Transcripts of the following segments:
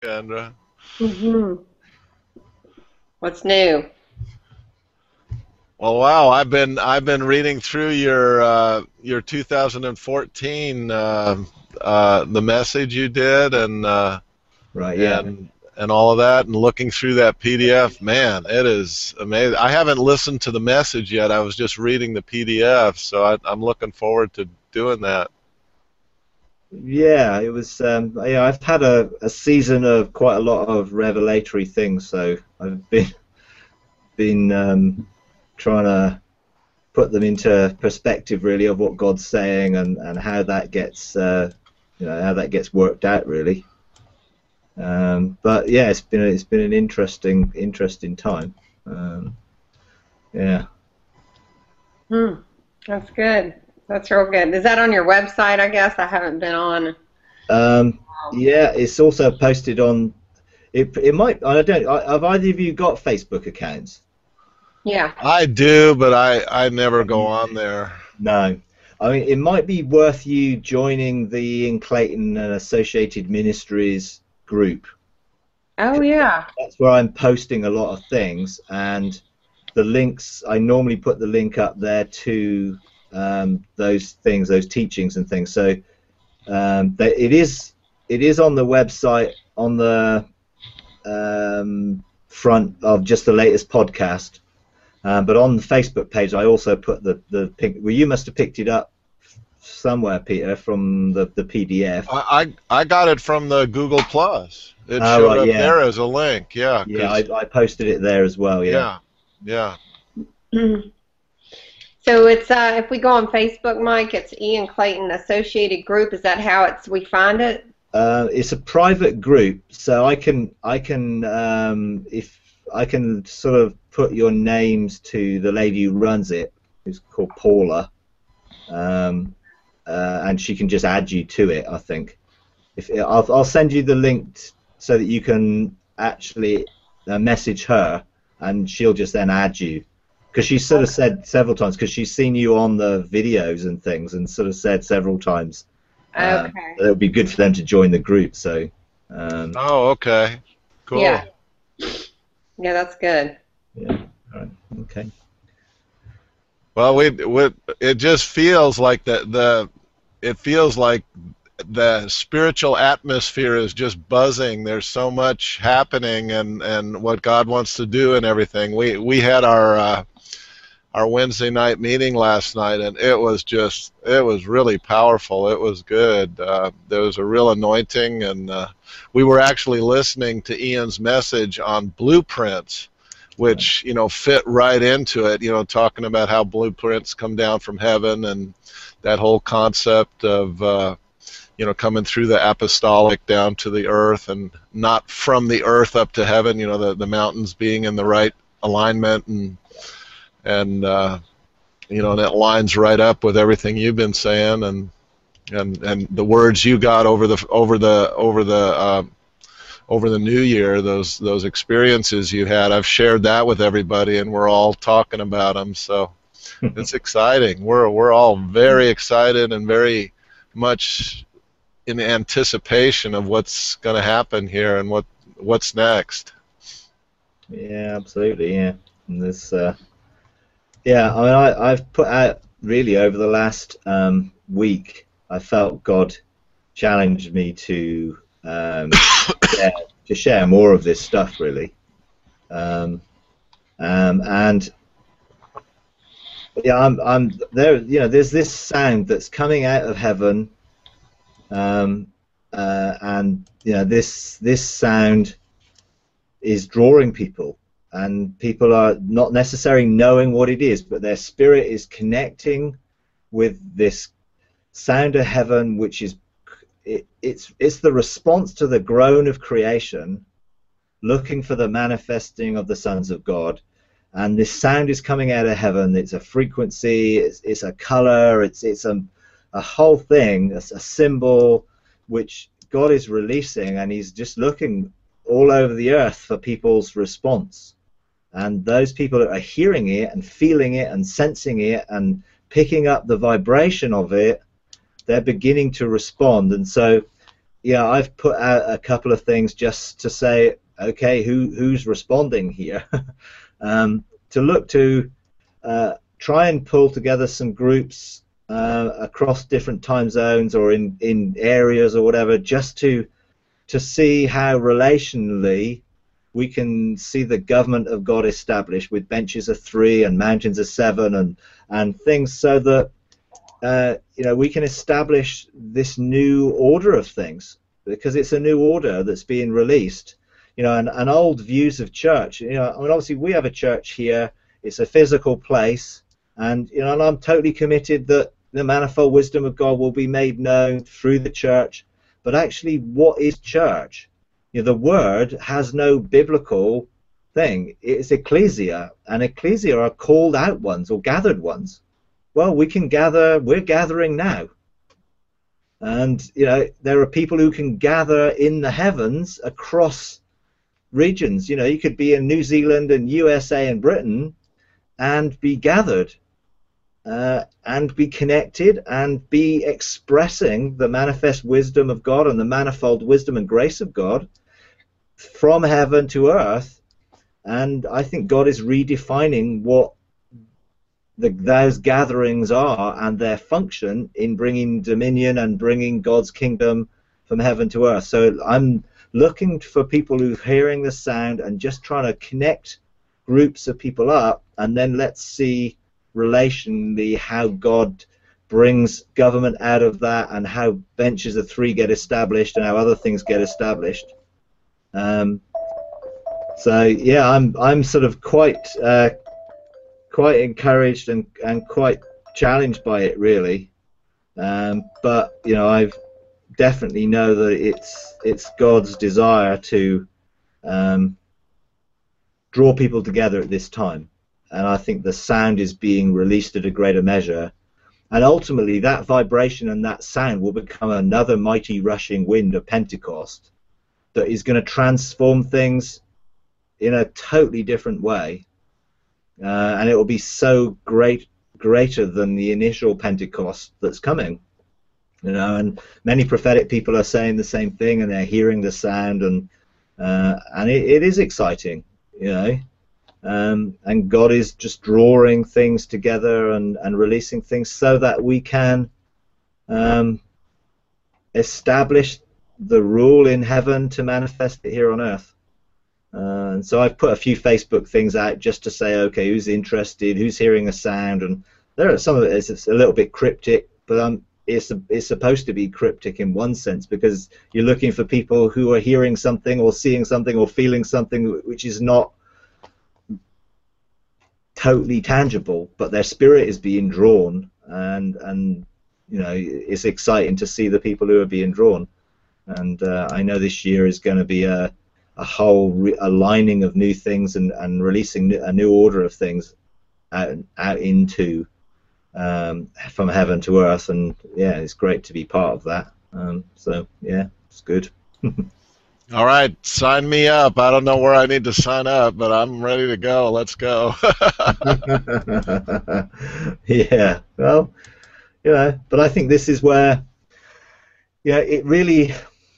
Kendra. Hmm. What's new? Well, wow, I've been reading through your 2014 the message you did Right, yeah. and all of that and looking through that PDF. Man, it is amazing. I haven't listened to the message yet. I was just reading the PDF, so I'm looking forward to doing that. Yeah, it was. Yeah, I've had a season of quite a lot of revelatory things, so I've been trying to put them into perspective, really, of what God's saying and how that gets, how that gets worked out, really. But yeah, it's been an interesting time. Um, yeah. Hmm. That's good. That's real good. Is that on your website? I guess I haven't been on. Um, yeah, it's also posted on. It might. I don't. Have either of you got Facebook accounts? Yeah. I do, but I never go on there. No. I mean, it might be worth you joining the Ian Clayton and Associated Ministries group. Oh yeah. That's where I'm posting a lot of things, and the links. I normally put the link up there to those things, those teachings and things. So it is on the website on the front of just the latest podcast. But on the Facebook page, I also put the pink. Well, you must have picked it up somewhere, Peter, from the PDF. I got it from the Google Plus. It Oh, showed right, up yeah. there as a link. Yeah, Yeah, I posted it there as well. Yeah. yeah. So it's if we go on Facebook, Mike, it's Ian Clayton Associated Group. Is that how we find it? It's a private group, so if I can sort of put your names to the lady who runs it, who's called Paula, and she can just add you to it. I think. I'll send you the link so that you can actually message her, and she'll just then add you. Because she sort of said several times, because she's seen you on the videos and things, and sort of said several times Okay. that it would be good for them to join the group. So. Oh, okay. Cool. Yeah. Yeah, that's good. Yeah. All right. Okay. Well, it just feels like it feels like the spiritual atmosphere is just buzzing. There's so much happening and what God wants to do and everything. We had our Wednesday night meeting last night, and it was really powerful. It was good. There was a real anointing, and we were actually listening to Ian's message on blueprints, which fit right into it. Talking about how blueprints come down from heaven, and that whole concept of coming through the apostolic down to the earth, and not from the earth up to heaven. The mountains being in the right alignment, and that lines right up with everything you've been saying, and the words you got over the new year, those experiences you had. I've shared that with everybody, and we're all talking about them. So it's exciting. We're all very excited and very much in anticipation of what's going to happen here and what's next. Yeah, absolutely. Yeah, and this. Yeah, I mean, I've put out really over the last week. I felt God challenged me to share more of this stuff, really. And yeah, I'm there. There's this sound that's coming out of heaven, and this sound is drawing people. And people are not necessarily knowing what it is, but their spirit is connecting with this sound of heaven, which is it's the response to the groan of creation, looking for the manifesting of the sons of God. And this sound is coming out of heaven. It's a frequency. It's a color. It's a whole thing. It's a symbol which God is releasing, and He's just looking all over the earth for people's response. And those people that are hearing it and feeling it and sensing it and picking up the vibration of it, they're beginning to respond. And so yeah, I've put out a couple of things just to say, okay, who's responding here? To look to try and pull together some groups across different time zones or in areas or whatever, just to see how relationally we can see the government of God established with benches of 3 and mountains of 7 and things, so that we can establish this new order of things, because it's a new order that's being released. And old views of church. I mean, obviously we have a church here. It's a physical place, and and I'm totally committed that the manifold wisdom of God will be made known through the church. But actually, what is church? The word has no biblical thing. It's ecclesia, and ecclesia are called out ones or gathered ones. Well, we can gather. We're gathering now, and there are people who can gather in the heavens across regions. You could be in New Zealand and USA and Britain and be gathered and be connected and be expressing the manifest wisdom of God and the manifold wisdom and grace of God from heaven to earth. And I think God is redefining what those gatherings are and their function in bringing dominion and bringing God's kingdom from heaven to earth. So I'm looking for people who are hearing the sound and just trying to connect groups of people up, and then let's see relationally how God brings government out of that, and how benches of 3 get established and how other things get established. So yeah, I'm sort of quite encouraged and quite challenged by it, really. But I've definitely know that it's God's desire to draw people together at this time, and I think the sound is being released at a greater measure, and ultimately that vibration and that sound will become another mighty rushing wind of Pentecost that is going to transform things in a totally different way, and it will be so greater than the initial Pentecost that's coming. And many prophetic people are saying the same thing, and they're hearing the sound, and it is exciting, and God is just drawing things together and releasing things so that we can establish the rule in heaven to manifest it here on earth. And so I've put a few Facebook things out just to say, okay, who's interested, who's hearing a sound, and there are some of it is a little bit cryptic, but it's supposed to be cryptic in one sense, because you're looking for people who are hearing something or seeing something or feeling something which is not totally tangible, but their spirit is being drawn, and it's exciting to see the people who are being drawn. And I know this year is going to be a whole aligning of new things and releasing a new order of things out into from heaven to earth, and yeah, it's great to be part of that. So yeah, it's good. All right, sign me up. I don't know where I need to sign up, but I'm ready to go. Let's go. Yeah, well, but I think this is where, it really,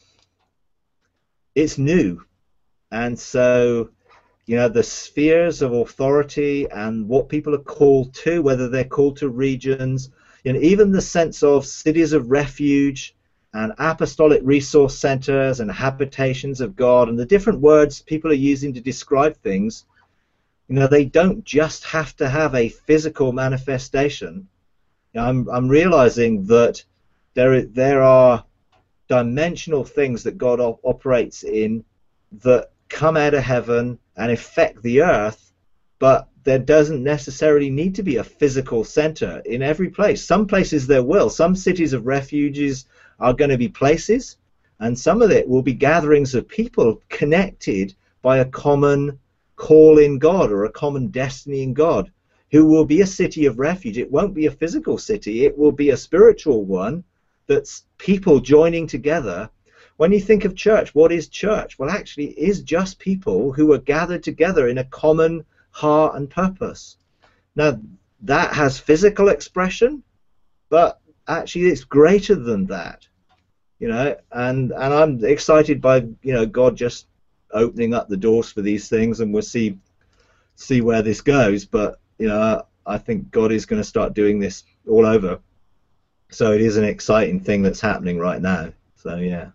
it's new, and so the spheres of authority and what people are called to, whether they're called to regions, even the sense of cities of refuge and apostolic resource centers and habitations of God, and the different words people are using to describe things, they don't just have to have a physical manifestation. I'm realizing that there are dimensional things that God operates in that come out of heaven and affect the earth, but there doesn't necessarily need to be a physical center in every place. Some places there will. Some cities of refuges are going to be places, and some of it will be gatherings of people connected by a common call in God or a common destiny in God, who will be a city of refuge. It won't be a physical city, it will be a spiritual one that's people joining together. When you think of church, what is church? Well, actually, it is just people who are gathered together in a common heart and purpose. Now, that has physical expression, but actually it's greater than that. you know, and I'm excited by, you know, God just opening up the doors for these things, and we'll see where this goes. But you know, I think God is going to start doing this all over. So it is an exciting thing that's happening right now. So yeah.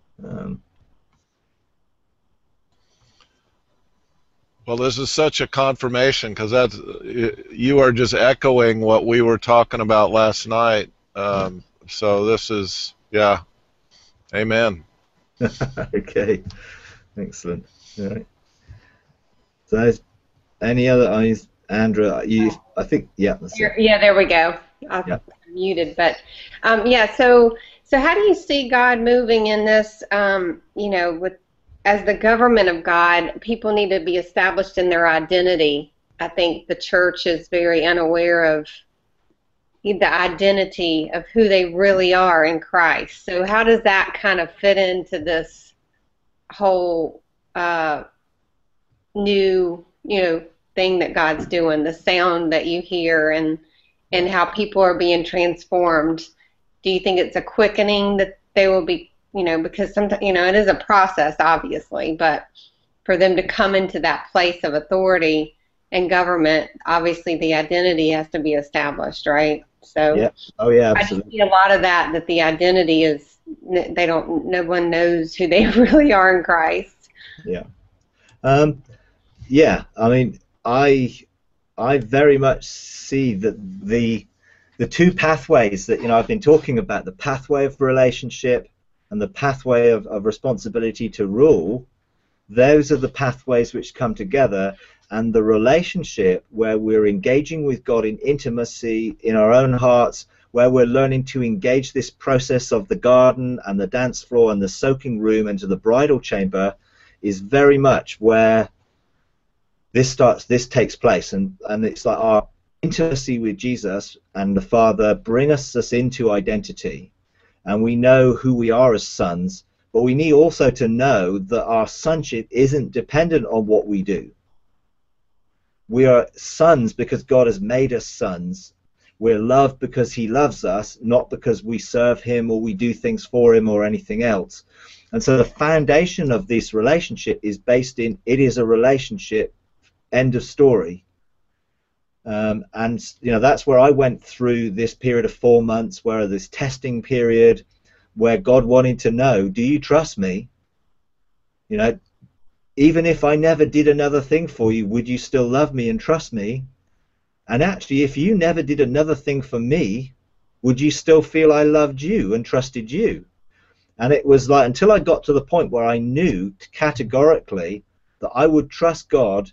Well, this is such a confirmation, because that's, you are just echoing what we were talking about last night. So this is, yeah, amen. Okay, excellent. All right. So any other? Andrew, I think, yeah, that's it. Yeah, there we go. Yeah. Muted, but yeah. So how do you see God moving in this? You know, with as the government of God, people need to be established in their identity. I think the church is very unaware of the identity of who they really are in Christ. So how does that kind of fit into this whole new, you know, thing that God's doing, the sound that you hear, and how people are being transformed? Do you think it's a quickening that they will be, you know, because sometimes, you know, it is a process, obviously, but for them to come into that place of authority and government, obviously the identity has to be established, right? So yeah. Oh yeah, I absolutely. see a lot of that the identity is, no one knows who they really are in Christ. Yeah. Yeah, I mean, I very much see that the two pathways that, you know, I've been talking about, the pathway of relationship and the pathway of responsibility to rule, those are the pathways which come together, and the relationship where we're engaging with God in intimacy in our own hearts, where we're learning to engage this process of the garden and the dance floor and the soaking room into the bridal chamber, is very much where this takes place. And it's like our intimacy with Jesus and the Father bring us into identity, and we know who we are as sons, but we need also to know that our sonship isn't dependent on what we do. We are sons because God has made us sons. We're loved because he loves us, not because we serve him or we do things for him or anything else. And so the foundation of this relationship is based in, it is a relationship, end of story. And you know, that's where I went through this period of 4 months, where this testing period, where God wanted to know, do you trust me? You know, even if I never did another thing for you, would you still love me and trust me? And actually, if you never did another thing for me, would you still feel I loved you and trusted you? And it was like, until I got to the point where I knew categorically that I would trust God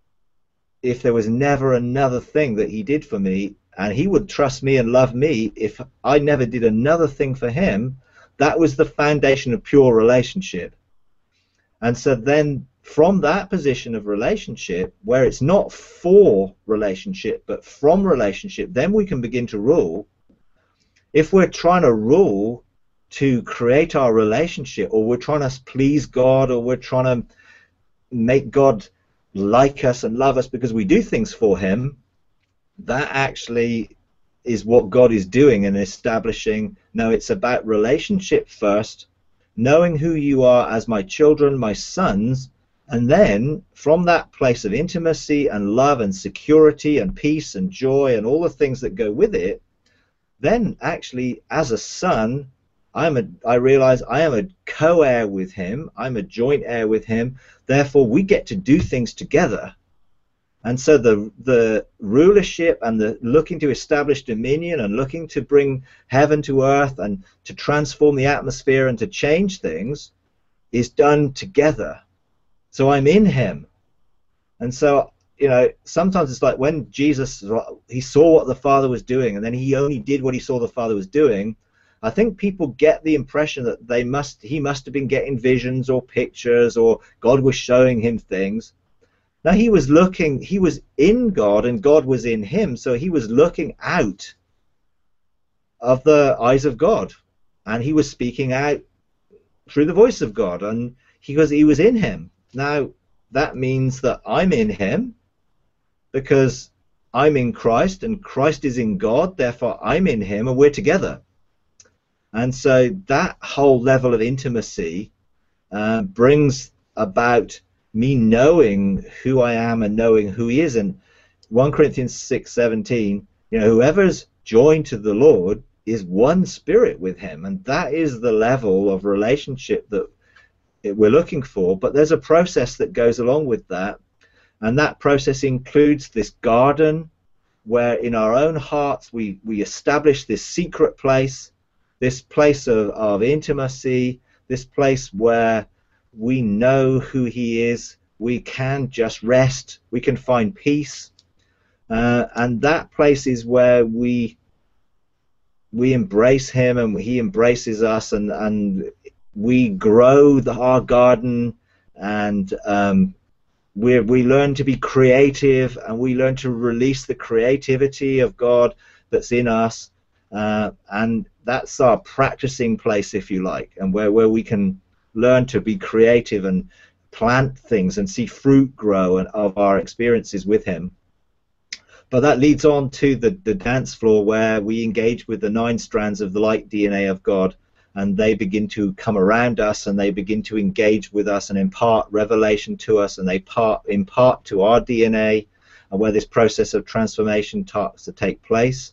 if there was never another thing that he did for me, and he would trust me and love me if I never did another thing for him. That was the foundation of pure relationship. And so then from that position of relationship, where it's not for relationship but from relationship, then we can begin to rule. If we're trying to rule to create our relationship, or we're trying to please God, or we're trying to make God like us and love us because we do things for him, that actually is what God is doing and establishing. No, it's about relationship first, knowing who you are as my children, my sons, and then from that place of intimacy and love and security and peace and joy and all the things that go with it, then actually as a son, I realize I am a co-heir with him, I'm a joint heir with him, therefore we get to do things together. And so the rulership and the looking to establish dominion and looking to bring heaven to earth and to transform the atmosphere and to change things is done together. So I'm in him. And so, you know, sometimes it's like when Jesus, he saw what the Father was doing and then he only did what he saw the Father was doing. I think people get the impression that he must have been getting visions or pictures, or God was showing him things. Now he was in God and God was in him, so he was looking out of the eyes of God, and he was speaking out through the voice of God, and he was in him. Now that means that I'm in him because I'm in Christ and Christ is in God, therefore I'm in him and we're together. And so that whole level of intimacy brings about me knowing who I am and knowing who he is. And 1 Corinthians 6:17, whoever's joined to the Lord is one spirit with him. And that is the level of relationship that we're looking for. But there's a process that goes along with that. And that process includes this garden where in our own hearts we establish this secret place, this place of intimacy, this place where we know who he is, we can just rest, we can find peace, and that place is where we embrace him and he embraces us, and we grow our garden, and we learn to be creative, and we learn to release the creativity of God that's in us, and that's our practicing place, if you like, and where we can learn to be creative and plant things and see fruit grow and of our experiences with him. But that leads on to the dance floor, where we engage with the 9 strands of the light DNA of God, and they begin to come around us, and they begin to engage with us and impart revelation to us, and they impart to our DNA, and where this process of transformation starts to take place,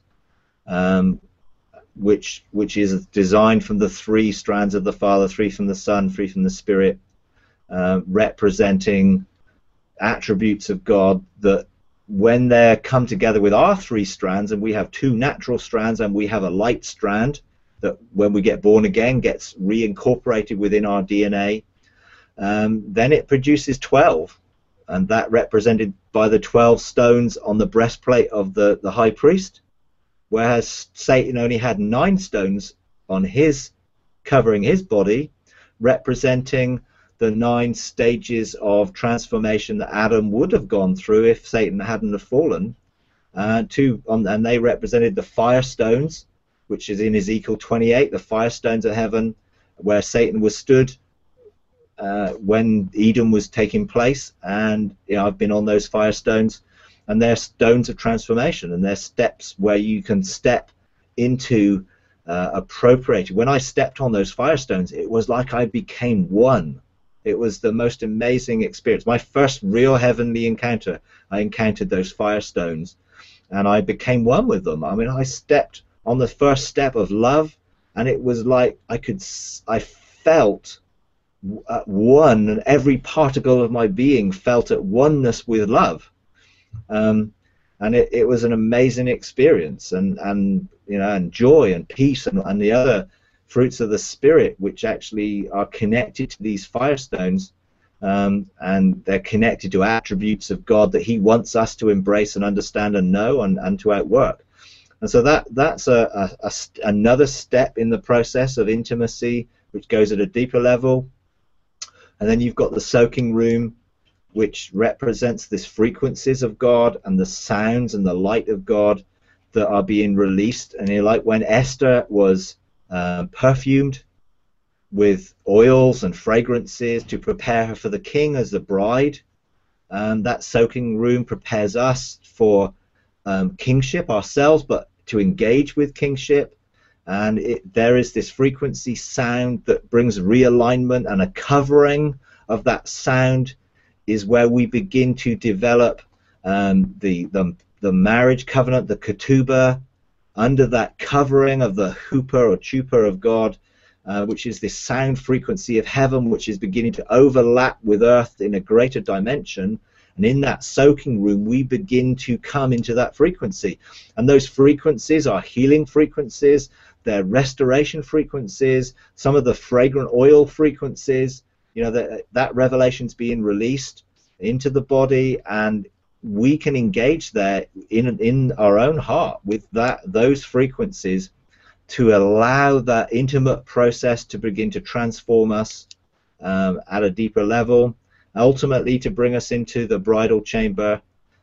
which is designed from the 3 strands of the Father, 3 from the Son, 3 from the Spirit, representing attributes of God that, when they come together with our 3 strands, and we have 2 natural strands and we have a light strand that when we get born again gets reincorporated within our DNA, then it produces 12, and that represented by the 12 stones on the breastplate of the high priest, whereas Satan only had 9 stones on his, covering his body, representing the 9 stages of transformation that Adam would have gone through if Satan hadn't have fallen, and they represented the fire stones, which is in Ezekiel 28, the fire stones of heaven, where Satan was stood when Eden was taking place. And I've been on those fire stones, and they're stones of transformation, and they're steps where you can step into appropriate. When I stepped on those fire stones, it was like I became one. It was the most amazing experience. My first real heavenly encounter, I encountered those fire stones, and I became one with them. I mean, I stepped on the first step of love, and it was like I felt at one, and every particle of my being felt at oneness with love. And it was an amazing experience, and joy and peace and the other fruits of the Spirit, which actually are connected to these firestones, and they're connected to attributes of God that he wants us to embrace and understand and know and to outwork. And so that's another step in the process of intimacy, which goes at a deeper level. And then you've got the soaking room, which represents these frequencies of God and the sounds and the light of God that are being released. And like when Esther was perfumed with oils and fragrances to prepare her for the king as the bride, that soaking room prepares us for kingship ourselves, but to engage with kingship. And there is this frequency sound that brings realignment, and a covering of that sound is where we begin to develop the marriage covenant, the ketubah, under that covering of the hooper or chuppah of God, which is this sound frequency of heaven, which is beginning to overlap with earth in a greater dimension. And in that soaking room, we begin to come into that frequency. And those frequencies are healing frequencies, they're restoration frequencies, some of the fragrant oil frequencies, that revelation's being released into the body, and we can engage there in our own heart with those frequencies to allow that intimate process to begin to transform us at a deeper level, ultimately to bring us into the bridal chamber,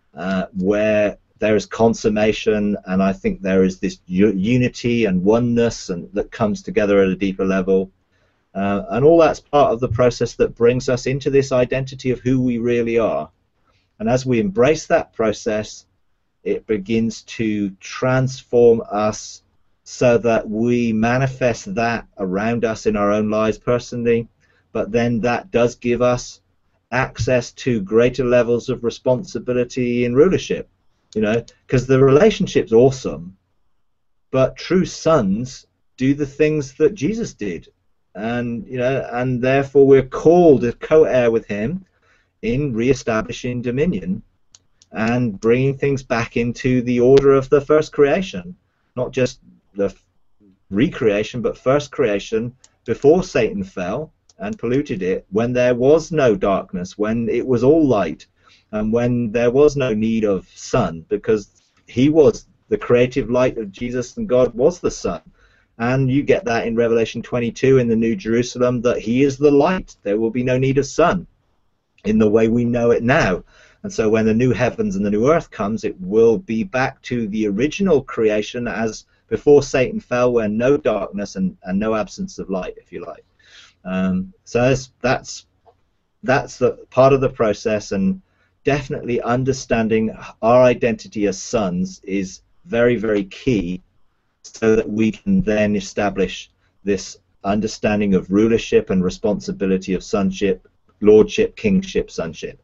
where there is consummation, and I think there is this unity and oneness that comes together at a deeper level. And all that's part of the process that brings us into this identity of who we really are. And as we embrace that process, it begins to transform us so that we manifest that around us in our own lives personally, but then that does give us access to greater levels of responsibility in rulership, you know, because the relationship's awesome, but true sons do the things that Jesus did, and you know, and therefore we're called to co-heir with him in re-establishing dominion and bringing things back into the order of the first creation, not just the recreation, but first creation before Satan fell and polluted it, when there was no darkness, when it was all light, and when there was no need of sun, because he was the creative light of Jesus and God was the sun. And you get that in Revelation 22 in the New Jerusalem, that he is the light. There will be no need of sun in the way we know it now. And so when the new heavens and the new earth comes, it will be back to the original creation as before Satan fell, where no darkness and no absence of light, if you like. So that's the part of the process, and definitely understanding our identity as sons is very, very key, so that we can then establish this understanding of rulership and responsibility of sonship, lordship, kingship, sonship.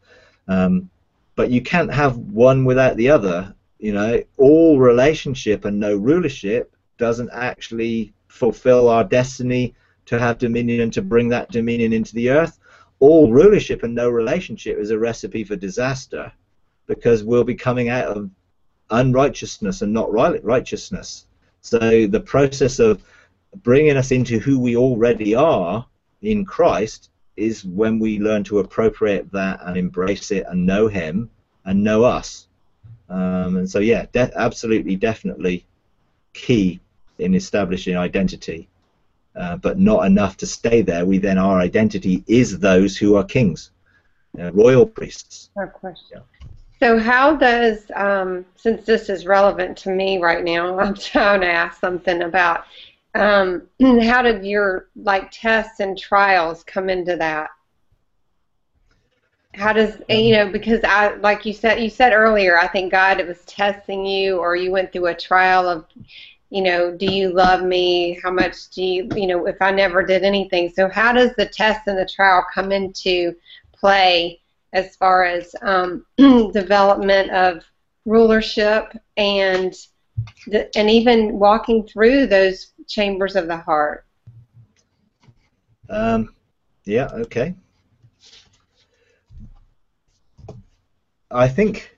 But you can't have one without the other. You know, all relationship and no rulership doesn't actually fulfill our destiny to have dominion and to bring that dominion into the earth. All rulership and no relationship is a recipe for disaster, because we'll be coming out of unrighteousness and not righteousness. So the process of bringing us into who we already are in Christ is when we learn to appropriate that and embrace it and know him and know us. And so, yeah, absolutely, definitely key in establishing identity, but not enough to stay there. Our identity is those who are kings, royal priests. No question. Yeah. So how does, since this is relevant to me right now, I'm trying to ask something about how did your tests and trials come into that? How does, you know, because like you said earlier, I think God was testing you, or you went through a trial of, you know, do you love me? How much do you, you know, if I never did anything? So how does the test and the trial come into play as far as development of rulership and even walking through those chambers of the heart? Yeah, okay. I think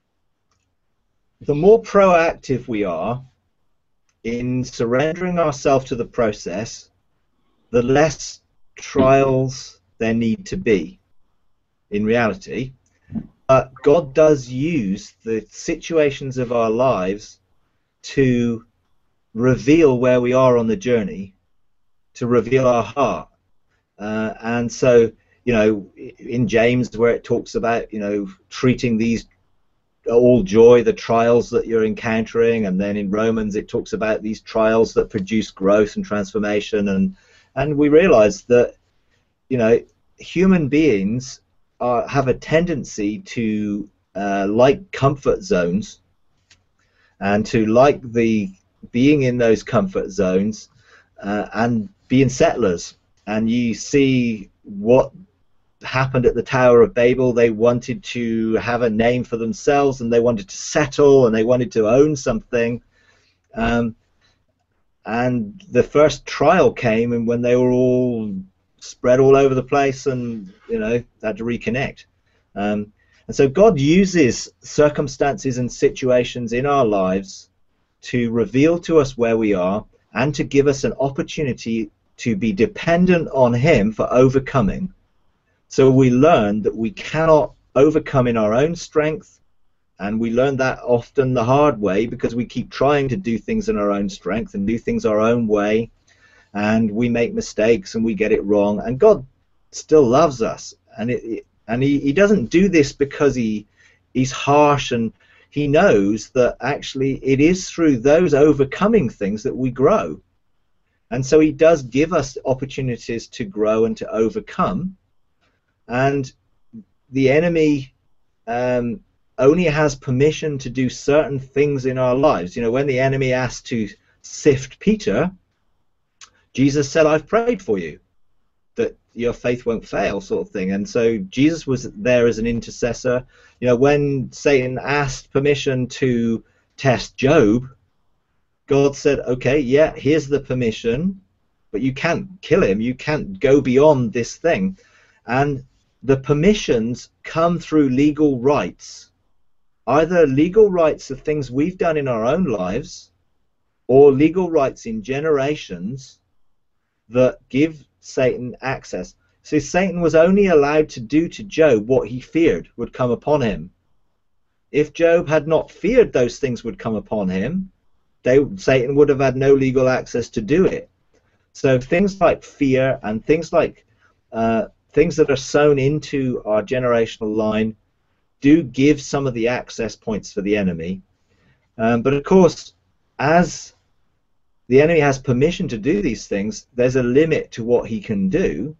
the more proactive we are in surrendering ourselves to the process, the less trials there need to be in reality. But God does use the situations of our lives to reveal where we are on the journey, to reveal our heart. And so, you know, in James, where it talks about, you know, treating these all joy, the trials that you're encountering, and then in Romans it talks about these trials that produce growth and transformation, and we realize that, you know, human beings have a tendency to like comfort zones, and to like the being in those comfort zones and being settlers. And you see what happened at the Tower of Babel. They wanted to have a name for themselves, and they wanted to settle, and they wanted to own something. And the first trial came, and when they were all spread all over the place, and, you know, had to reconnect. And so God uses circumstances and situations in our lives to reveal to us where we are, and to give us an opportunity to be dependent on him for overcoming. So we learn that we cannot overcome in our own strength, and we learn that often the hard way, because we keep trying to do things in our own strength and do things our own way, and we make mistakes and we get it wrong. And God still loves us, and he doesn't do this because he's harsh, and he knows that actually it is through those overcoming things that we grow. And so he does give us opportunities to grow and to overcome. And the enemy only has permission to do certain things in our lives. You know, when the enemy asks to sift Peter, Jesus said, I've prayed for you, that your faith won't fail, sort of thing. And so Jesus was there as an intercessor. You know, when Satan asked permission to test Job, God said, okay, yeah, here's the permission, but you can't kill him. You can't go beyond this thing. And the permissions come through legal rights, either legal rights of things we've done in our own lives, or legal rights in generations that give Satan access. So Satan was only allowed to do to Job what he feared would come upon him. If Job had not feared those things would come upon him, Satan would have had no legal access to do it. So things like fear and things like things that are sown into our generational line do give some of the access points for the enemy. But of course, as the enemy has permission to do these things, there's a limit to what he can do.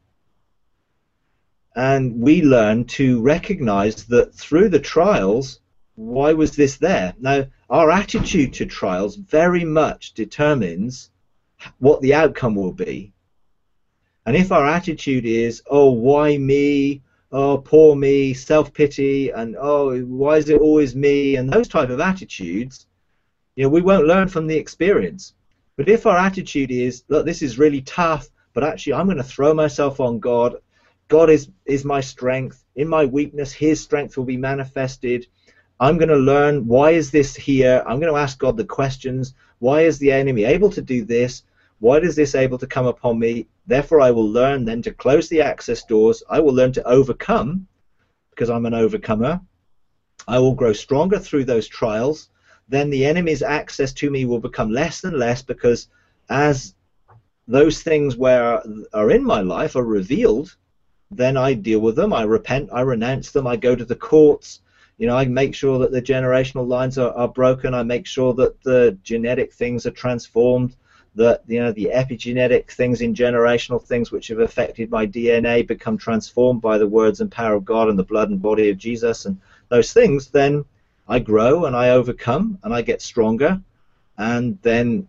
And we learn to recognize that through the trials, why was this there? Now, our attitude to trials very much determines what the outcome will be. And if our attitude is, oh, why me? Oh, poor me, self-pity, and oh, why is it always me? And those type of attitudes, you know, we won't learn from the experience. But if our attitude is, look, this is really tough, but actually I'm going to throw myself on God. God is my strength. In my weakness, his strength will be manifested. I'm going to learn, why is this here? I'm going to ask God the questions. Why is the enemy able to do this? Why is this able to come upon me? Therefore, I will learn then to close the access doors. I will learn to overcome, because I'm an overcomer. I will grow stronger through those trials. Then the enemy's access to me will become less and less, because as those things where are in my life are revealed, then I deal with them. I repent. I renounce them. I go to the courts. You know, I make sure that the generational lines are broken. I make sure that the genetic things are transformed, that, you know, the epigenetic things in generational things which have affected my DNA become transformed by the words and power of God and the blood and body of Jesus and those things. Then I grow and I overcome and I get stronger, and then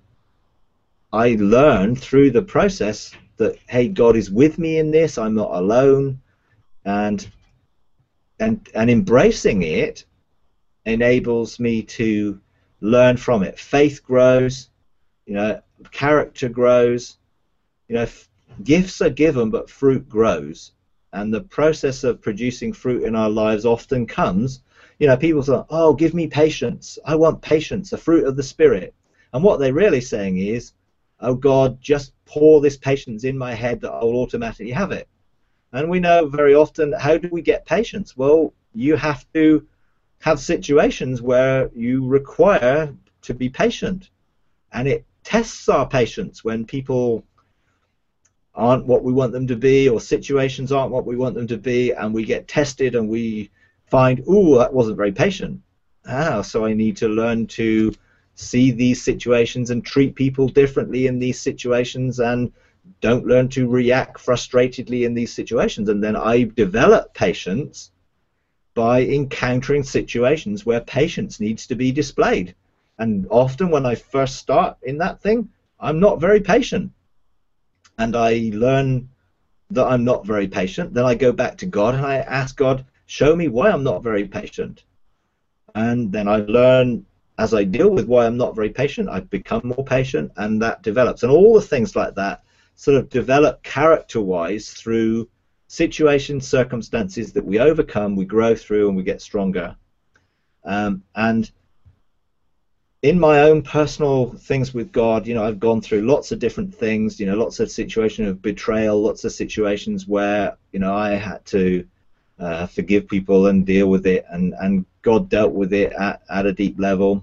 I learn through the process that, hey, God is with me in this. I'm not alone, and embracing it enables me to learn from it. Faith grows, you know, character grows, you know, gifts are given, but fruit grows. And the process of producing fruit in our lives often comes, you know, people say, oh, give me patience. I want patience, the fruit of the Spirit. And what they're really saying is, oh, God, just pour this patience in my head that I'll automatically have it. And we know very often, how do we get patience? Well, you have to have situations where you require to be patient. And it tests our patience when people aren't what we want them to be, or situations aren't what we want them to be, and we get tested and we find, ooh, that wasn't very patient. So I need to learn to see these situations and treat people differently in these situations, and don't learn to react frustratedly in these situations. And then I develop patience by encountering situations where patience needs to be displayed. And often when I first start in that thing, I'm not very patient. And I learn that I'm not very patient. Then I go back to God and I ask God, show me why I'm not very patient. And then I learn, as I deal with why I'm not very patient, I become more patient, and that develops. And all the things like that sort of develop character-wise through situations, circumstances that we overcome, we grow through, and we get stronger. And in my own personal things with God, you know, I've gone through lots of different things, you know, lots of situations of betrayal, lots of situations where, you know, I had to forgive people and deal with it, and God dealt with it at a deep level.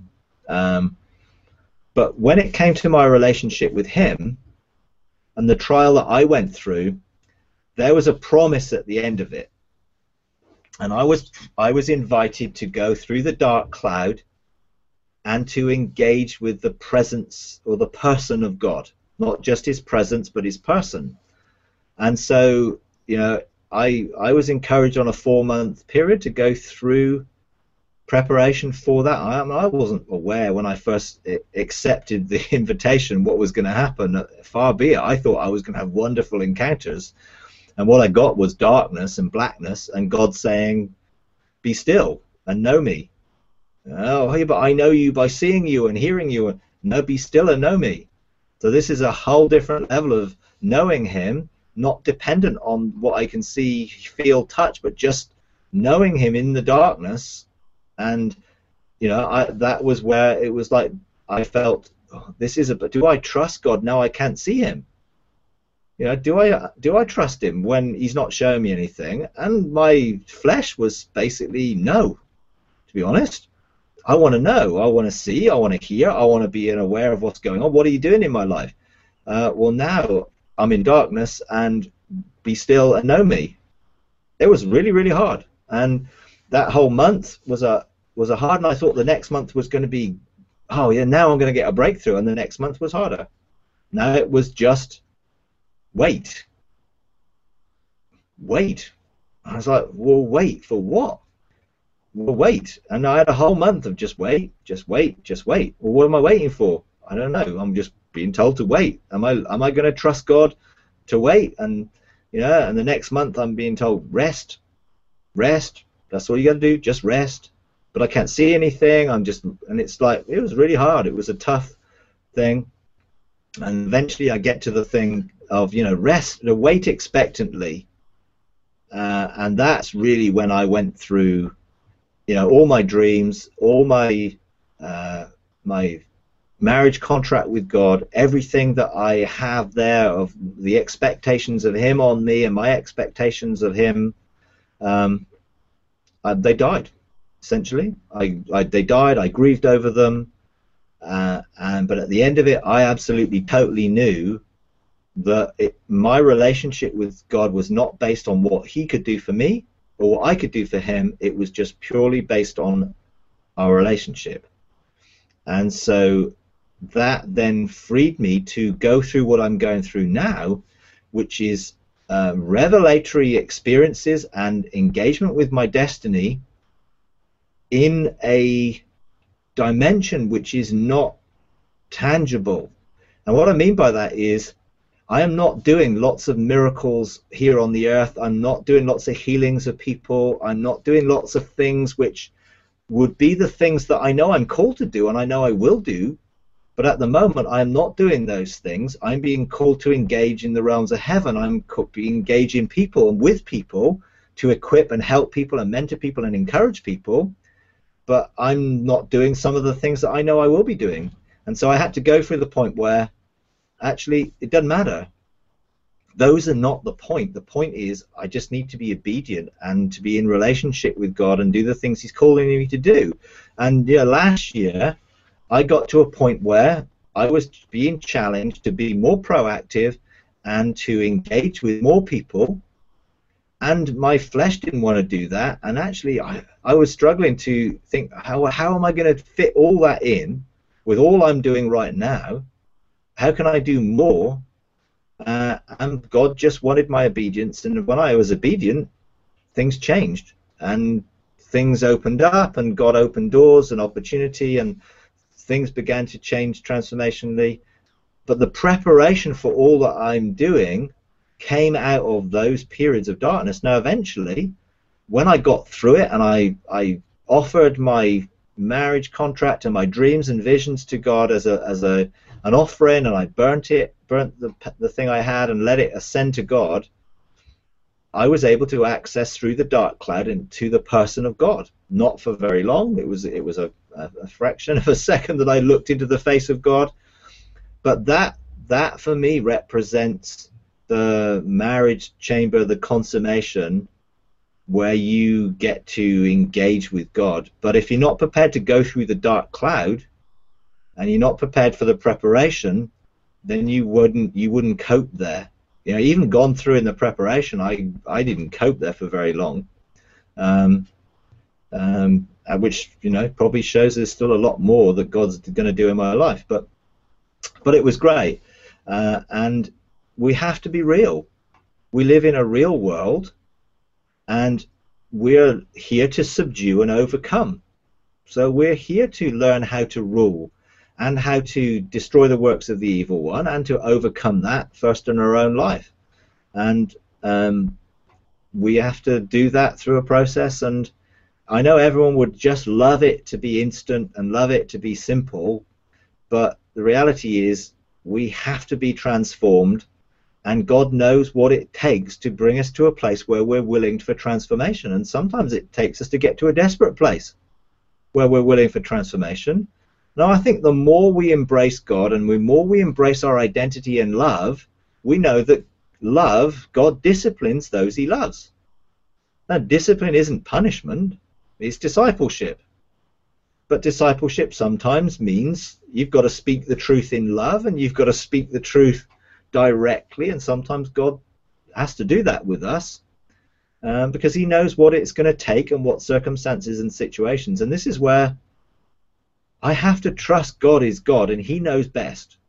But when it came to my relationship with Him and the trial that I went through, there was a promise at the end of it. And I was invited to go through the dark cloud and to engage with the presence or the person of God, not just His presence, but His person. And so, you know, I was encouraged on a 4-month period to go through preparation for that. I wasn't aware when I first accepted the invitation what was going to happen. Far be it. I thought I was going to have wonderful encounters, and what I got was darkness and blackness, and God saying, "Be still and know me." Oh, hey, but I know you by seeing you and hearing you. No, be still and know me. So this is a whole different level of knowing him, not dependent on what I can see, feel, touch, but just knowing him in the darkness. And that was where it was like I felt, oh, do I trust God now I can't see him? Do I trust him when he's not showing me anything? And my flesh was basically no, to be honest. I want to know, I want to see, I want to hear, I want to be aware of what's going on. What are you doing in my life? Well, now I'm in darkness, and be still and know me. It was really, really hard. And that whole month was a hard, and I thought the next month was going to be, oh yeah, now I'm going to get a breakthrough, and the next month was harder. Now it was just wait. I was like, well, wait for what? Well, wait. And I had a whole month of just wait. Well, what am I waiting for? I don't know. I'm just being told to wait. Am I going to trust God to wait? And and the next month I'm being told rest. That's all you got to do. Just rest. But I can't see anything. And it's like, it was really hard. It was a tough thing. And eventually I get to the thing of rest, wait expectantly. And that's really when I went through all my dreams, all my my marriage contract with God, everything that I have there of the expectations of him on me and my expectations of him, they died, essentially. They died, I grieved over them, but at the end of it, I absolutely, totally knew that my relationship with God was not based on what he could do for me, or what I could do for him. It was just purely based on our relationship. And so that then freed me to go through what I'm going through now, which is revelatory experiences and engagement with my destiny in a dimension which is not tangible. And what I mean by that is, I am not doing lots of miracles here on the earth. I'm not doing lots of healings of people. I'm not doing lots of things which would be the things that I know I'm called to do and I know I will do. But at the moment, I'm not doing those things. I'm being called to engage in the realms of heaven. I'm engaging people and with people to equip and help people and mentor people and encourage people. But I'm not doing some of the things that I know I will be doing. And so I had to go through the point where actually, it doesn't matter. Those are not the point. The point is, I just need to be obedient and to be in relationship with God and do the things he's calling me to do. And last year, I got to a point where I was being challenged to be more proactive and to engage with more people. And my flesh didn't want to do that. And actually, I was struggling to think, how am I going to fit all that in with all I'm doing right now? How can I do more? And God just wanted my obedience, and when I was obedient, things changed, and things opened up, and God opened doors and opportunity, and things began to change transformationally. But the preparation for all that I'm doing came out of those periods of darkness. Now, eventually, when I got through it, and I offered my marriage contract and my dreams and visions to God as an offering, and I burnt the thing I had and let it ascend to God, I was able to access through the dark cloud into the person of God. Not for very long. It was a fraction of a second that I looked into the face of God. But that for me represents the marriage chamber, the consummation, where you get to engage with God. But if you're not prepared to go through the dark cloud, and you're not prepared for the preparation, then you wouldn't cope there. Even gone through in the preparation, I didn't cope there for very long, which probably shows there's still a lot more that God's going to do in my life. But it was great, and we have to be real. We live in a real world, and we're here to subdue and overcome. So we're here to learn how to rule and how to destroy the works of the evil one and to overcome that first in our own life. And we have to do that through a process. And I know everyone would just love it to be instant and love it to be simple, but the reality is we have to be transformed, and God knows what it takes to bring us to a place where we're willing for transformation. And sometimes it takes us to get to a desperate place where we're willing for transformation. Now, I think the more we embrace God and the more we embrace our identity in love, we know that love, God disciplines those he loves. Now, discipline isn't punishment, it's discipleship. But discipleship sometimes means you've got to speak the truth in love, and you've got to speak the truth directly, and sometimes God has to do that with us because he knows what it's going to take and what circumstances and situations. And this is where I have to trust God is God and he knows best.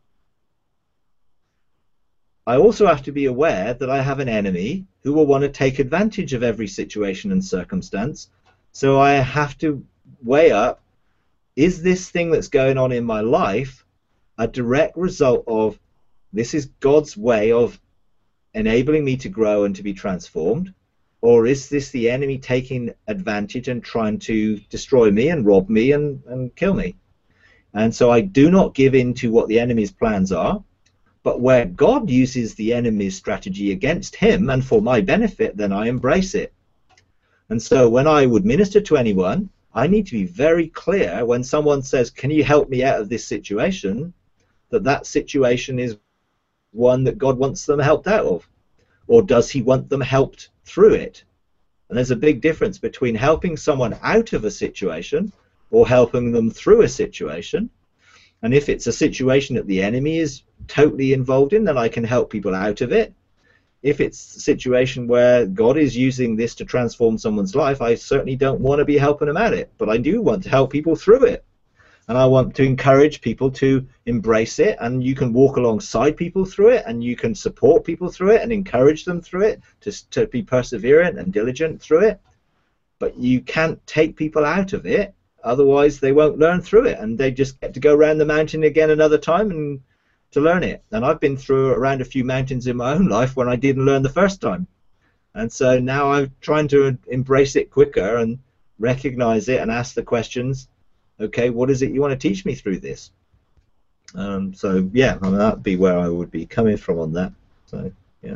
I also have to be aware that I have an enemy who will want to take advantage of every situation and circumstance. So I have to weigh up, is this thing that's going on in my life a direct result of this is God's way of enabling me to grow and to be transformed, or is this the enemy taking advantage and trying to destroy me and rob me and kill me? And so I do not give in to what the enemy's plans are, but where God uses the enemy's strategy against him and for my benefit, then I embrace it. And so when I would minister to anyone, I need to be very clear when someone says, can you help me out of this situation, that that situation is one that God wants them helped out of, or does he want them helped through it? And there's a big difference between helping someone out of a situation or helping them through a situation. And if it's a situation that the enemy is totally involved in, then I can help people out of it. If it's a situation where God is using this to transform someone's life, I certainly don't want to be helping them at it, but I do want to help people through it. And I want to encourage people to embrace it, and you can walk alongside people through it, and you can support people through it and encourage them through it, to be perseverant and diligent through it. But you can't take people out of it, otherwise they won't learn through it, and they just get to go around the mountain again another time and to learn it. And I've been through around a few mountains in my own life when I didn't learn the first time. And so now I'm trying to embrace it quicker and recognize it and ask the questions. Okay, what is it you want to teach me through this? So yeah, I mean, that'd be where I would be coming from on that. So yeah.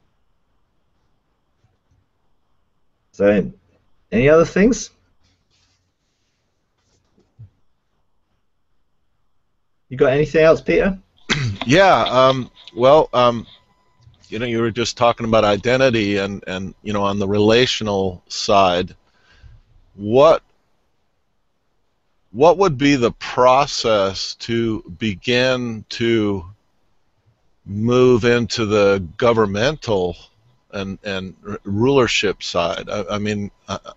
So any other things? You got anything else, Peter? Yeah. Well, you know, you were just talking about identity, and you know, on the relational side, what would be the process to begin to move into the governmental and rulership side? I mean,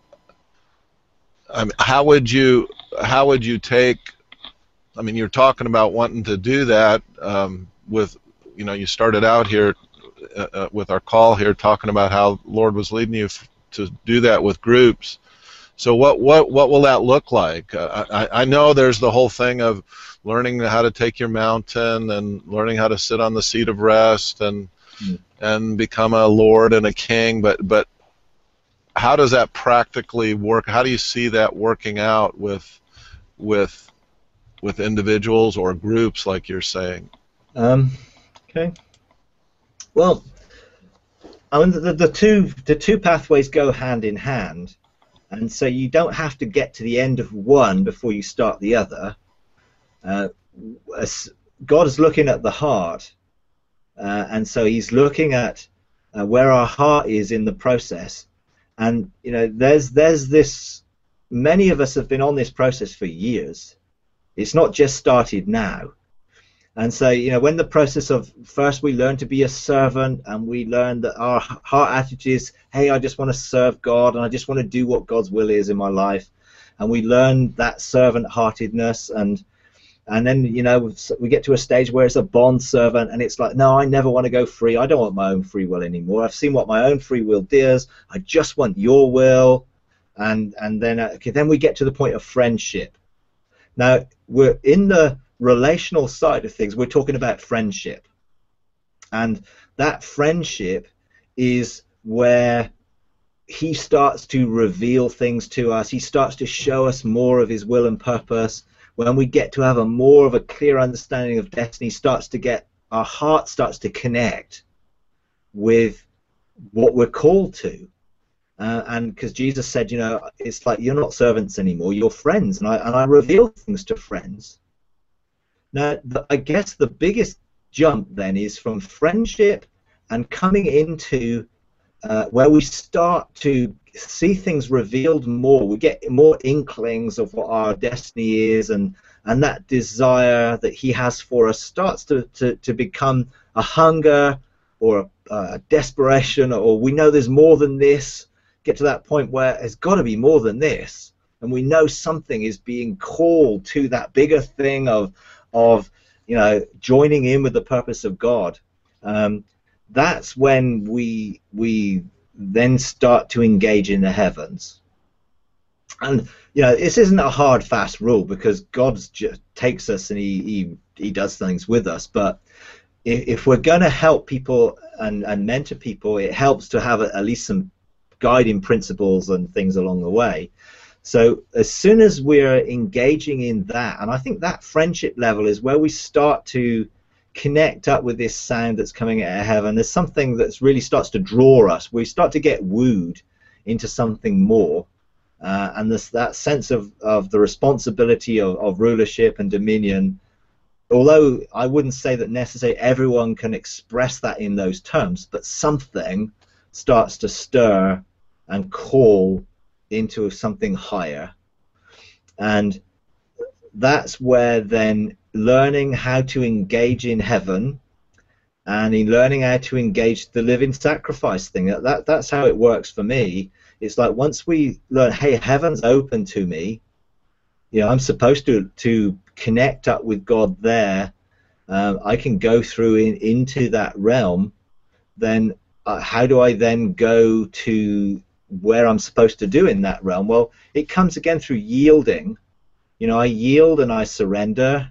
how would you take? I mean, you're talking about wanting to do that with, you know, you started out here with our call here talking about how Lord was leading you to do that with groups. So what will that look like? I know there's the whole thing of learning how to take your mountain and learning how to sit on the seat of rest and become a lord and a king, but how does that practically work? How do you see that working out with individuals or groups, like you're saying? Okay. Well, I mean, the two pathways go hand in hand. And so you don't have to get to the end of one before you start the other. God is looking at the heart, and so he's looking at where our heart is in the process. And you know, there's this. Many of us have been on this process for years. It's not just started now. And so, you know, when the process of first we learn to be a servant, and we learn that our heart attitude is, hey, I just want to serve God, and I just want to do what God's will is in my life. And we learn that servant-heartedness, and then, you know, we get to a stage where it's a bond servant, and it's like, no, I never want to go free. I don't want my own free will anymore. I've seen what my own free will does. I just want your will. and then okay, then we get to the point of friendship. Now we're in the relational side of things. We're talking about friendship, and that friendship is where he starts to reveal things to us. He starts to show us more of his will and purpose. When we get to have a more of a clear understanding of destiny, our heart starts to connect with what we're called to. And because Jesus said, you know, it's like you're not servants anymore, you're friends, and I reveal things to friends. Now, I guess the biggest jump then is from friendship and coming into where we start to see things revealed more. We get more inklings of what our destiny is, and that desire that he has for us starts to become a hunger or a desperation, or we know there's more than this. Get to that point where there's got to be more than this, and we know something is being called to that bigger thing of you know, joining in with the purpose of God. That's when we then start to engage in the heavens. And you know, this isn't a hard fast rule, because God just takes us and he does things with us. But if we're going to help people and mentor people, it helps to have at least some guiding principles and things along the way. So as soon as we're engaging in that, and I think that friendship level is where we start to connect up with this sound that's coming out of heaven. There's something that really starts to draw us. We start to get wooed into something more, and that sense of the responsibility of rulership and dominion. Although I wouldn't say that necessarily everyone can express that in those terms, but something starts to stir and call into something higher. And that's where then learning how to engage in heaven and in learning how to engage the living sacrifice thing, that's how it works for me. It's like once we learn, hey, heaven's open to me, you know, I'm supposed to connect up with God there, I can go through into that realm, then how do I then go to where I'm supposed to do in that realm? Well, it comes again through yielding. You know, I yield and I surrender,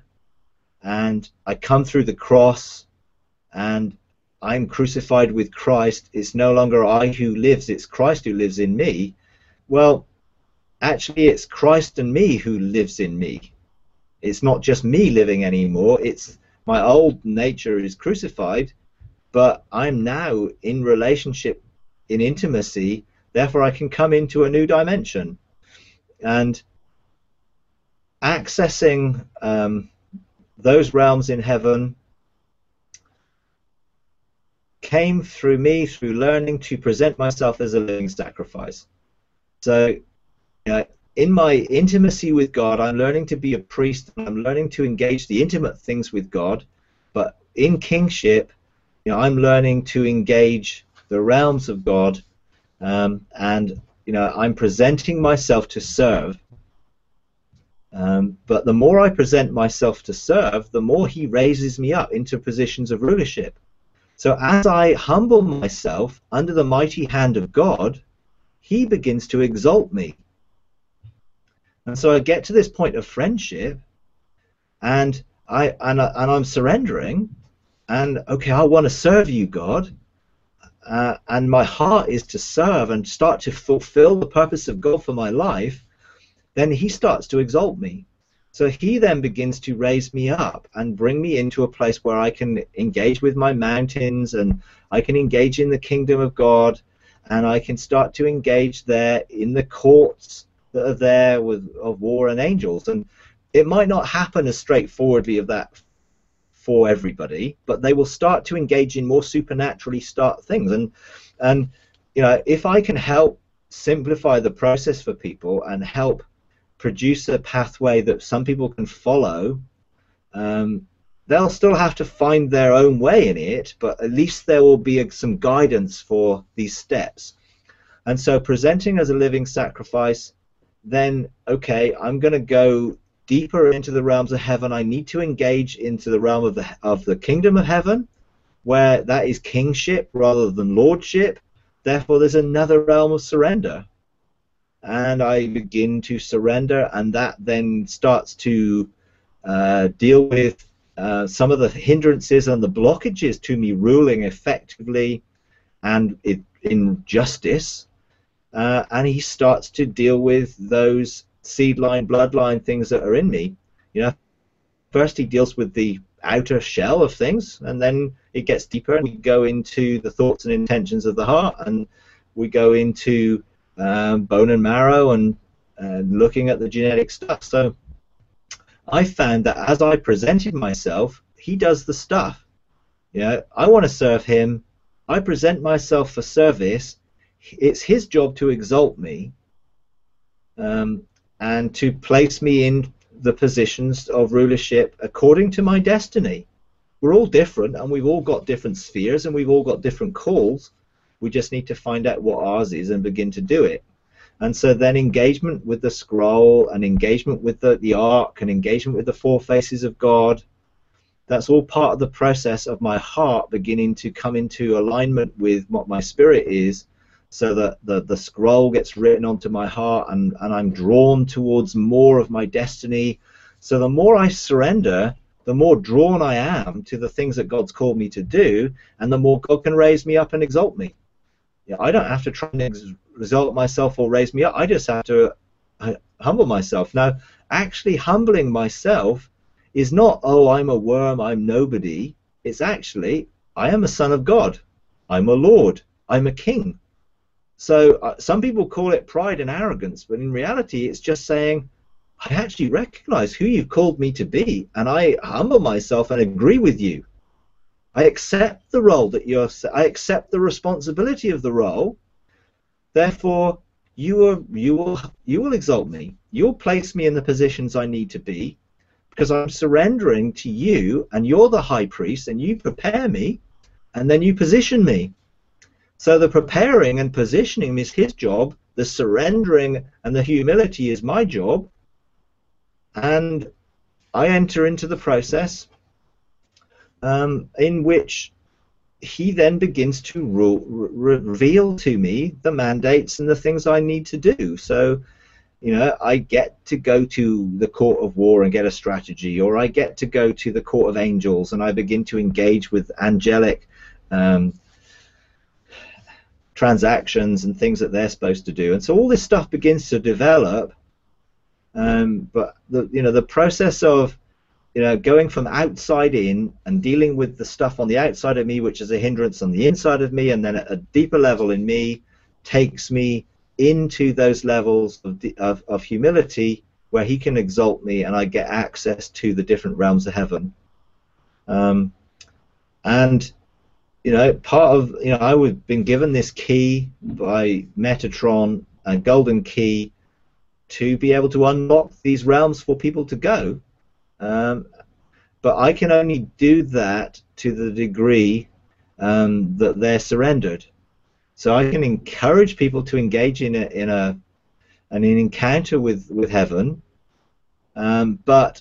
and I come through the cross, and I'm crucified with Christ. It's no longer I who lives, it's Christ who lives in me. Well, actually, it's Christ and me who lives in me. It's not just me living anymore. It's my old nature is crucified, but I'm now in relationship, in intimacy. Therefore, I can come into a new dimension. And accessing those realms in heaven came through me, through learning to present myself as a living sacrifice. So, you know, in my intimacy with God, I'm learning to be a priest, and I'm learning to engage the intimate things with God. But in kingship, you know, I'm learning to engage the realms of God, and you know, I'm presenting myself to serve. But the more I present myself to serve, the more he raises me up into positions of rulership. So as I humble myself under the mighty hand of God, he begins to exalt me. And so I get to this point of friendship, and I'm surrendering, and okay, I want to serve you, God, and my heart is to serve and start to fulfill the purpose of God for my life. Then he starts to exalt me. So he then begins to raise me up and bring me into a place where I can engage with my mountains, and I can engage in the kingdom of God, and I can start to engage there in the courts that are there of war and angels. And it might not happen as straightforwardly of that for everybody, but they will start to engage in more supernaturally things. And you know, if I can help simplify the process for people and help produce a pathway that some people can follow, they'll still have to find their own way in it, but at least there will be some guidance for these steps. And so presenting as a living sacrifice, then okay, I'm going to go deeper into the realms of heaven. I need to engage into the realm of the kingdom of heaven, where that is kingship rather than lordship. Therefore, there's another realm of surrender. and I begin to surrender, and that then starts to deal with some of the hindrances and the blockages to me ruling effectively and in justice, and he starts to deal with those seed line, bloodline things that are in me. You know, first he deals with the outer shell of things, and then it gets deeper, and we go into the thoughts and intentions of the heart, and we go into bone and marrow, and looking at the genetic stuff. So I found that as I presented myself, he does the stuff. You know, I want to serve him. I present myself for service. It's his job to exalt me, and to place me in the positions of rulership according to my destiny. We're all different, and we've all got different spheres, and we've all got different calls. We just need to find out what ours is and begin to do it. And so then engagement with the scroll, and engagement with the ark, and engagement with the four faces of God, that's all part of the process of my heart beginning to come into alignment with what my spirit is, so that the scroll gets written onto my heart, and I'm drawn towards more of my destiny. So the more I surrender, the more drawn I am to the things that God's called me to do, and the more God can raise me up and exalt me. Yeah, I don't have to try and exalt myself or raise me up. I just have to humble myself. Now, actually humbling myself is not, oh, I'm a worm, I'm nobody. It's actually, I am a son of God. I'm a Lord. I'm a king. So some people call it pride and arrogance, but in reality it's just saying, I actually recognize who you've called me to be, and I humble myself and agree with you. I accept the role that I accept the responsibility of the role. Therefore, you will exalt me. You'll place me in the positions I need to be, because I'm surrendering to you, and you're the high priest, and you prepare me, and then you position me. So the preparing and positioning is his job, the surrendering and the humility is my job, and I enter into the process in which he then begins to reveal to me the mandates and the things I need to do. So, you know, I get to go to the court of war and get a strategy, or I get to go to the court of angels and I begin to engage with angelic transactions and things that they're supposed to do. And so all this stuff begins to develop, but the process of going from outside in and dealing with the stuff on the outside of me which is a hindrance on the inside of me, and then at a deeper level in me, takes me into those levels of humility where he can exalt me and I get access to the different realms of heaven. And part of, I've been given this key by Metatron, a golden key, to be able to unlock these realms for people to go. But I can only do that to the degree that they're surrendered. So I can encourage people to engage in an encounter with heaven, but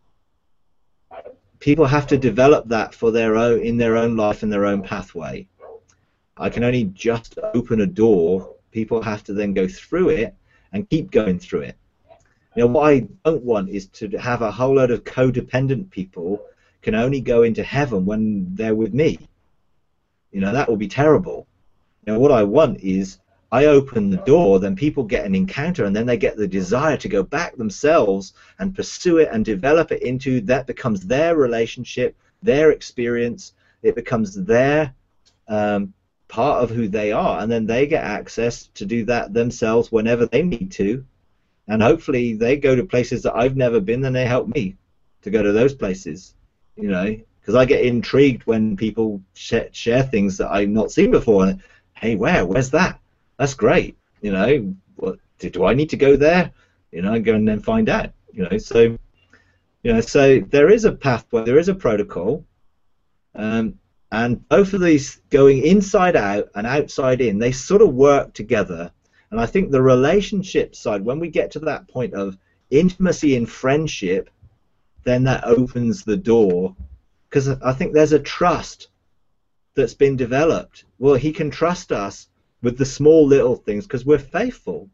people have to develop that in their own life and their own pathway. I can only just open a door. People have to then go through it and keep going through it. What I don't want is to have a whole load of codependent people can only go into heaven when they're with me. That will be terrible. What I want is I open the door, then people get an encounter, and then they get the desire to go back themselves and pursue it and develop it into that becomes their relationship, their experience. It becomes their part of who they are, and then they get access to do that themselves whenever they need to. And hopefully they go to places that I've never been, and they help me to go to those places, because I get intrigued when people share things that I've not seen before. And, hey, where's that? That's great. What, do I need to go there? Go and then find out. So there is a pathway, there is a protocol, and both of these going inside out and outside in, they sort of work together. And I think the relationship side, when we get to that point of intimacy and friendship, then that opens the door, because I think there's a trust that's been developed. Well, he can trust us with the small little things because we're faithful.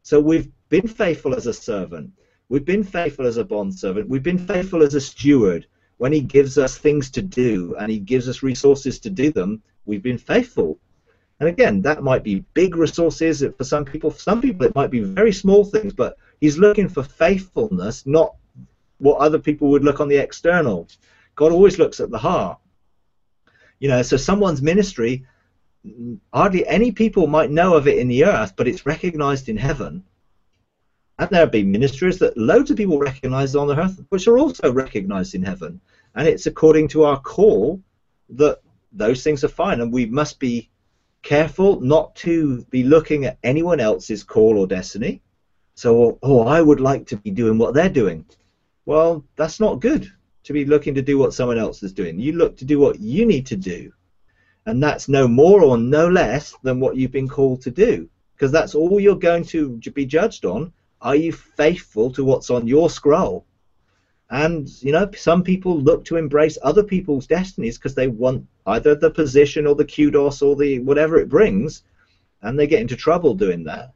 So we've been faithful as a servant. We've been faithful as a bondservant. We've been faithful as a steward. When he gives us things to do and he gives us resources to do them, we've been faithful. And again, that might be big resources for some people. For some people, it might be very small things, but he's looking for faithfulness, not what other people would look on the external. God always looks at the heart. You know, so someone's ministry, hardly any people might know of it in the earth, but it's recognized in heaven. And there have been ministries that loads of people recognize on the earth, which are also recognized in heaven. And it's according to our call that those things are fine. And we must be careful not to be looking at anyone else's call or destiny. So, oh, I would like to be doing what they're doing. Well, that's not good to be looking to do what someone else is doing. You look to do what you need to do. And that's no more or no less than what you've been called to do. Because that's all you're going to be judged on. Are you faithful to what's on your scroll? And, you know, some people look to embrace other people's destinies because they want either the position or the kudos or the whatever it brings, and they get into trouble doing that.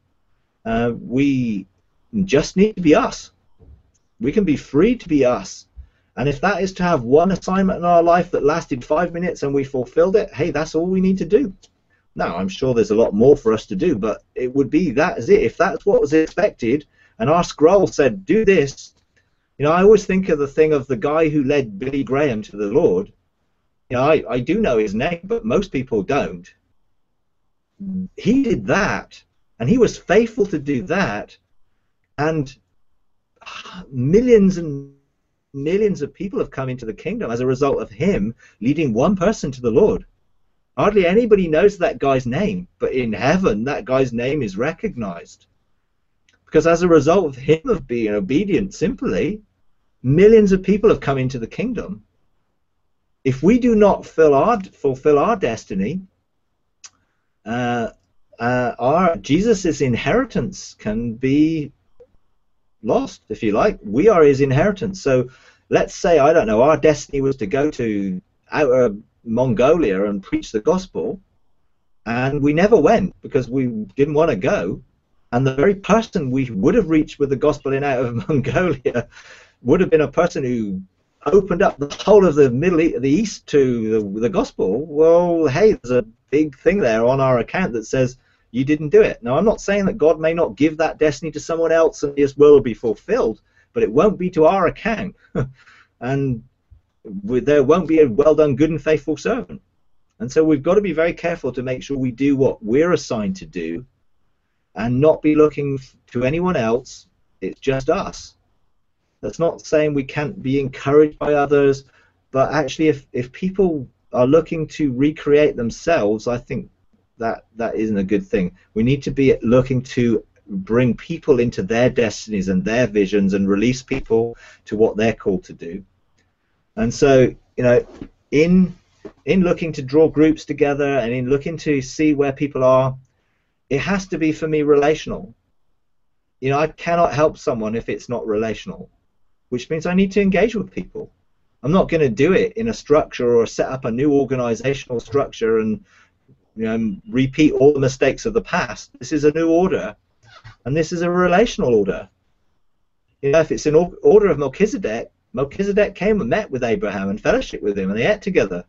We just need to be us. We can be free to be us. And if that is to have one assignment in our life that lasted 5 minutes and we fulfilled it, hey, that's all we need to do. Now, I'm sure there's a lot more for us to do, but it would be that is it. If that's what was expected and our scroll said, do this, you know, I always think of the thing of the guy who led Billy Graham to the Lord. You know, I do know his name, but most people don't. He did that, and he was faithful to do that, and millions and millions of people have come into the kingdom as a result of him leading one person to the Lord. Hardly anybody knows that guy's name, but in heaven that guy's name is recognized. Because as a result of him of being obedient simply, millions of people have come into the kingdom. If we do not fulfill our destiny, Jesus' inheritance can be lost, if you like. We are his inheritance. So let's say, I don't know, our destiny was to go to outer Mongolia and preach the gospel, and we never went because we didn't want to go. And the very person we would have reached with the gospel in outer Mongolia would have been a person who opened up the whole of the the East to the gospel. Well, hey, there's a big thing there on our account that says you didn't do it. Now, I'm not saying that God may not give that destiny to someone else and his will be fulfilled, but it won't be to our account. And there won't be a well done, good and faithful servant. And so we've got to be very careful to make sure we do what we're assigned to do and not be looking to anyone else. It's just us. That's not saying we can't be encouraged by others, but actually if people are looking to recreate themselves, I think that isn't a good thing. We need to be looking to bring people into their destinies and their visions and release people to what they're called to do. And so, you know, in looking to draw groups together and in looking to see where people are, it has to be, for me, relational. You know, I cannot help someone if it's not relational, which means I need to engage with people. I'm not going to do it in a structure or set up a new organizational structure and, you know, repeat all the mistakes of the past. This is a new order, and this is a relational order. You know, if it's an order of Melchizedek, Melchizedek came and met with Abraham and fellowship with him, and they ate together.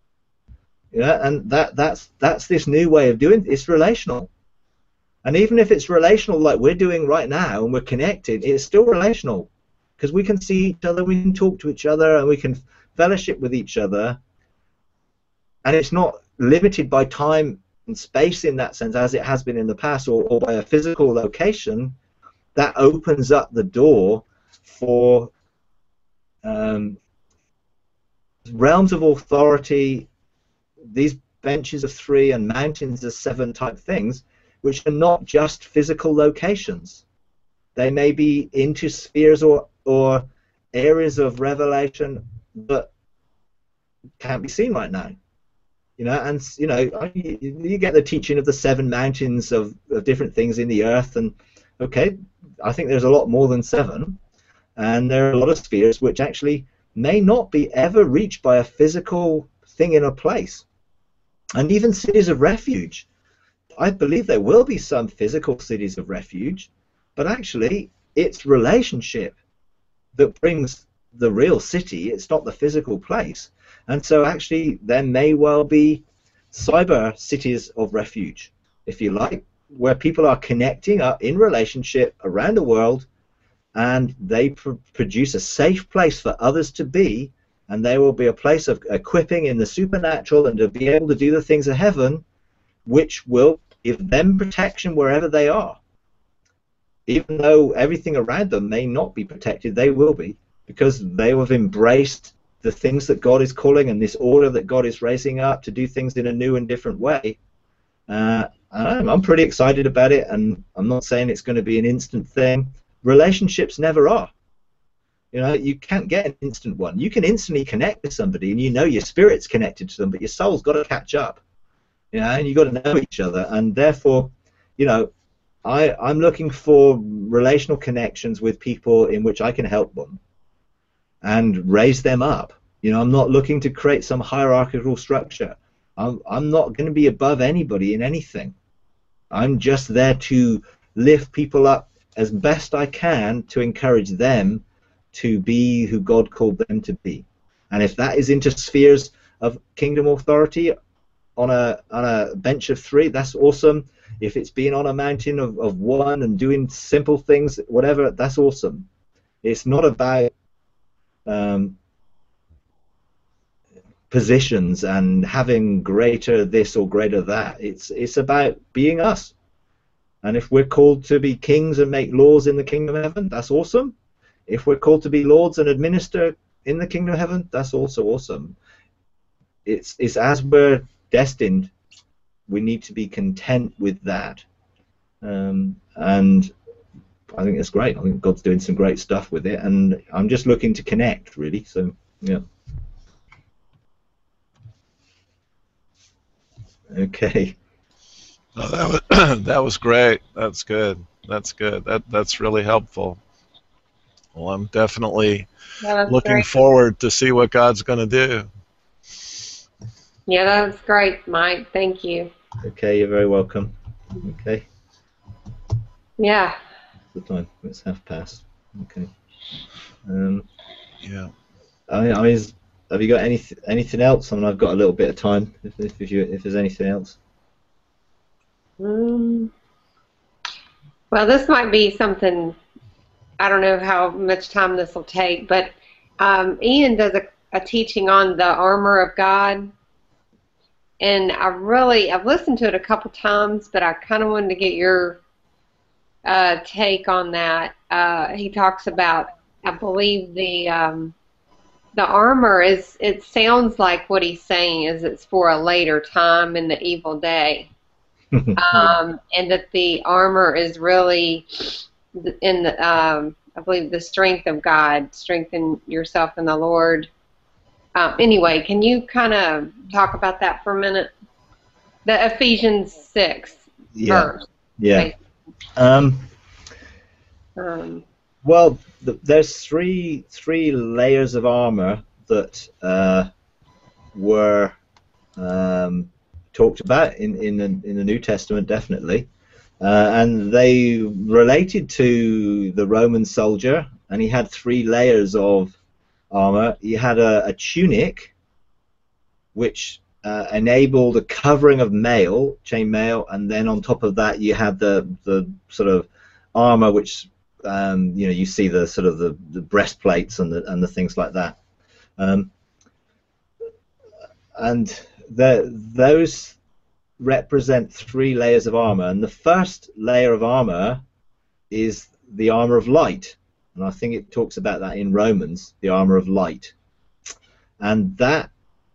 You know, and that's this new way of doing it. It's relational. And even if it's relational like we're doing right now and we're connected, it's still relational. Because we can see each other, we can talk to each other, and we can fellowship with each other. And it's not limited by time and space in that sense, as it has been in the past, or by a physical location. That opens up the door for realms of authority, these benches of 3 and mountains of 7 type things, which are not just physical locations. They may be into spheres or areas of revelation that can't be seen right now. You know, and you know, you get the teaching of the 7 mountains of different things in the earth, and okay, I think there's a lot more than 7, and there are a lot of spheres which actually may not be ever reached by a physical thing in a place. And even cities of refuge, I believe there will be some physical cities of refuge, but actually it's relationship that brings the real city. It's not the physical place. And so actually there may well be cyber cities of refuge, if you like, where people are connecting up in relationship around the world, and they produce a safe place for others to be, and there will be a place of equipping in the supernatural and to be able to do the things of heaven, which will give them protection wherever they are. Even though everything around them may not be protected, they will be, because they have embraced the things that God is calling and this order that God is raising up to do things in a new and different way. I'm pretty excited about it, and I'm not saying it's going to be an instant thing. Relationships never are. You know, you can't get an instant one. You can instantly connect with somebody, and you know your spirit's connected to them, but your soul's got to catch up. You know, and you've got to know each other, and therefore, you know, I'm looking for relational connections with people in which I can help them and raise them up. You know, I'm not looking to create some hierarchical structure. I'm not going to be above anybody in anything. I'm just there to lift people up as best I can to encourage them to be who God called them to be. And if that is into spheres of kingdom authority on a bench of 3, that's awesome. If it's being on a mountain of 1 and doing simple things, whatever, that's awesome. It's not about positions and having greater this or greater that. It's about being us. And if we're called to be kings and make laws in the kingdom of heaven, that's awesome. If we're called to be lords and administer in the kingdom of heaven, that's also awesome. It's as we're destined, we need to be content with that. And I think it's great. I think God's doing some great stuff with it, and I'm just looking to connect, really. So, yeah. Okay. Oh, that was great. That's good. That's good. That's really helpful. Well, I'm definitely looking forward to see what God's going to do. Yeah, that was great, Mike. Thank you. Okay, you're very welcome. Okay. Yeah. The time. It's past. Okay. Yeah. Have you got anything else? I mean, I've got a little bit of time. If there's anything else. Well, this might be something. I don't know how much time this will take, but Ian does a teaching on the armor of God, and I've listened to it a couple times, but I kind of wanted to get your take on that. He talks about, I believe the armor is. It sounds like what he's saying is it's for a later time in the evil day, and that the armor is really in the, I believe, the strength of God. Strengthen yourself in the Lord. Anyway, can you kind of talk about that for a minute? The Ephesians 6 verse. Yeah. Well, there's three layers of armor that were talked about in the New Testament, definitely. And they related to the Roman soldier, and he had 3 layers of armor. He had a tunic, which enabled a covering of mail, chain mail, and then on top of that you had the sort of armor, which you see the sort of the breastplates and the things like that. And those represent 3 layers of armor, and the first layer of armor is the armor of light, and I think it talks about that in Romans, the armor of light, and that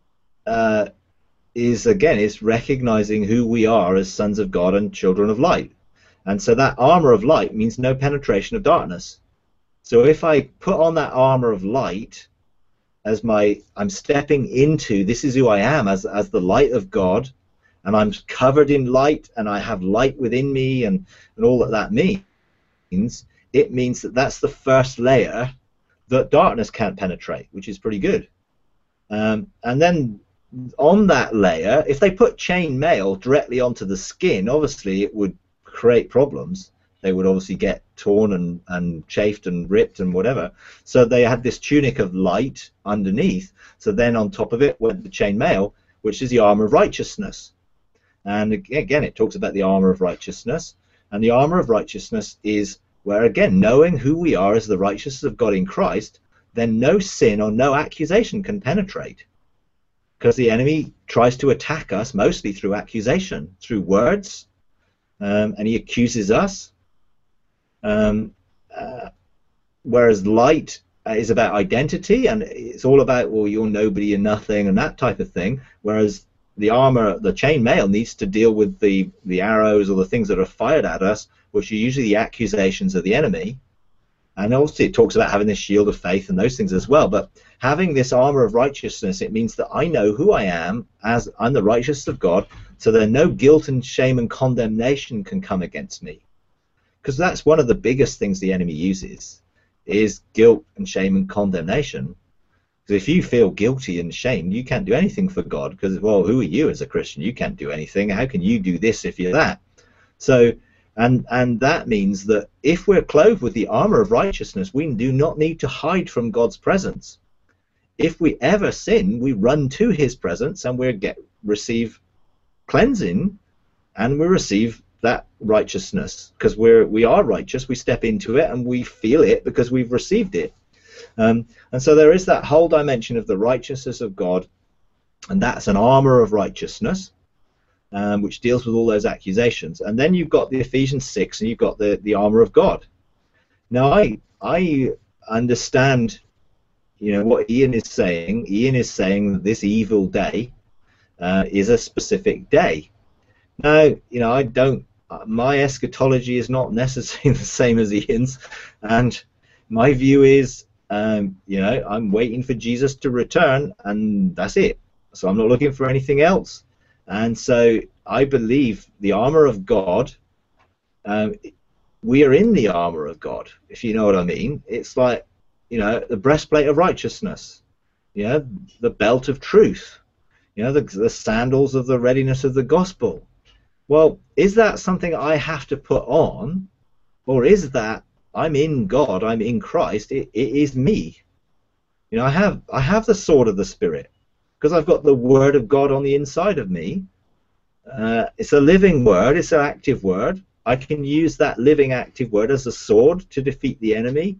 is recognizing who we are as sons of God and children of light. And so that armor of light means no penetration of darkness. So if I put on that armor of light as I'm stepping into, this is who I am as the light of God, and I'm covered in light, and I have light within me, and all that means, it means that that's the first layer that darkness can't penetrate, which is pretty good. And then on that layer, if they put chain mail directly onto the skin, obviously it would create problems. they would obviously get torn and chafed and ripped and whatever. So they had this tunic of light underneath. So then on top of it went the chainmail, which is the armor of righteousness. And again, it talks about the armor of righteousness. And the armor of righteousness is where, again, knowing who we are as the righteousness of God in Christ, then no sin or no accusation can penetrate. Because the enemy tries to attack us mostly through accusation, through words, and he accuses us. Whereas light is about identity, and it's all about, well, you're nobody and nothing and that type of thing. Whereas the armor, the chainmail, needs to deal with the arrows or the things that are fired at us, which are usually the accusations of the enemy. And also it talks about having this shield of faith and those things as well. But having this armor of righteousness, it means that I know who I am as I'm the righteousness of God, so that no guilt and shame and condemnation can come against me. Because that's one of the biggest things the enemy uses, is guilt and shame and condemnation. Because if you feel guilty and shamed, you can't do anything for God. Because, well, who are you as a Christian? You can't do anything. How can you do this if you're that? So, and that means that if we're clothed with the armor of righteousness, we do not need to hide from God's presence. If we ever sin, we run to his presence and we receive cleansing, and we receive that righteousness. Because we are righteous, we step into it and we feel it because we've received it. And so there is that whole dimension of the righteousness of God, and that's an armor of righteousness, which deals with all those accusations. And then you've got the Ephesians 6, and you've got the armor of God. Now I understand, what Ian is saying. Ian is saying that this evil day is a specific day. Now, I don't. My eschatology is not necessarily the same as Ian's, and my view is, I'm waiting for Jesus to return, and that's it. So I'm not looking for anything else. And so I believe the armor of God, we are in the armor of God, if you know what I mean. It's like, the breastplate of righteousness, the belt of truth, the sandals of the readiness of the gospel. Well, is that something I have to put on, or is that I'm in God, I'm in Christ, it is me? I have the sword of the Spirit, because I've got the word of God on the inside of me. It's a living word, it's an active word. I can use that living active word as a sword to defeat the enemy.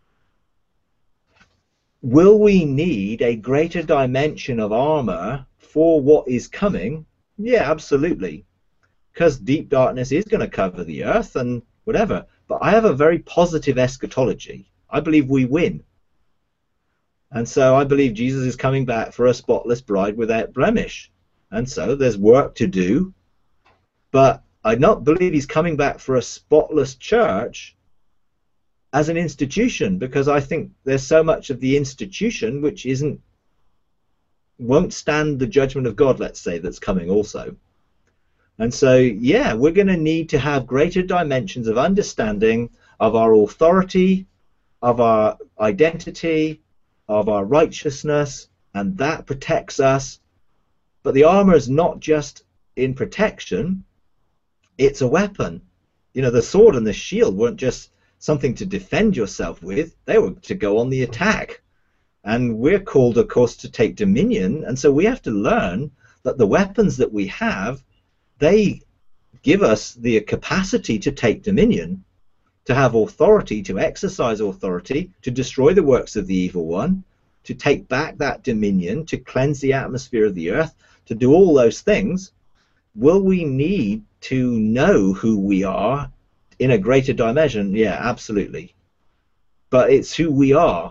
Will we need a greater dimension of armor for what is coming? Yeah, absolutely. Because deep darkness is going to cover the earth and whatever. But I have a very positive eschatology. I believe we win. And so I believe Jesus is coming back for a spotless bride without blemish. And so there's work to do. But I don't believe he's coming back for a spotless church as an institution, because I think there's so much of the institution which won't stand the judgment of God, let's say, that's coming also. And so, yeah, we're going to need to have greater dimensions of understanding of our authority, of our identity, of our righteousness, and that protects us. But the armor is not just in protection, it's a weapon. The sword and the shield weren't just something to defend yourself with, they were to go on the attack. And we're called, of course, to take dominion, and so we have to learn that the weapons that we have, they give us the capacity to take dominion, to have authority, to exercise authority, to destroy the works of the evil one, to take back that dominion, to cleanse the atmosphere of the earth, to do all those things. Will we need to know who we are in a greater dimension? Yeah, absolutely. But it's who we are.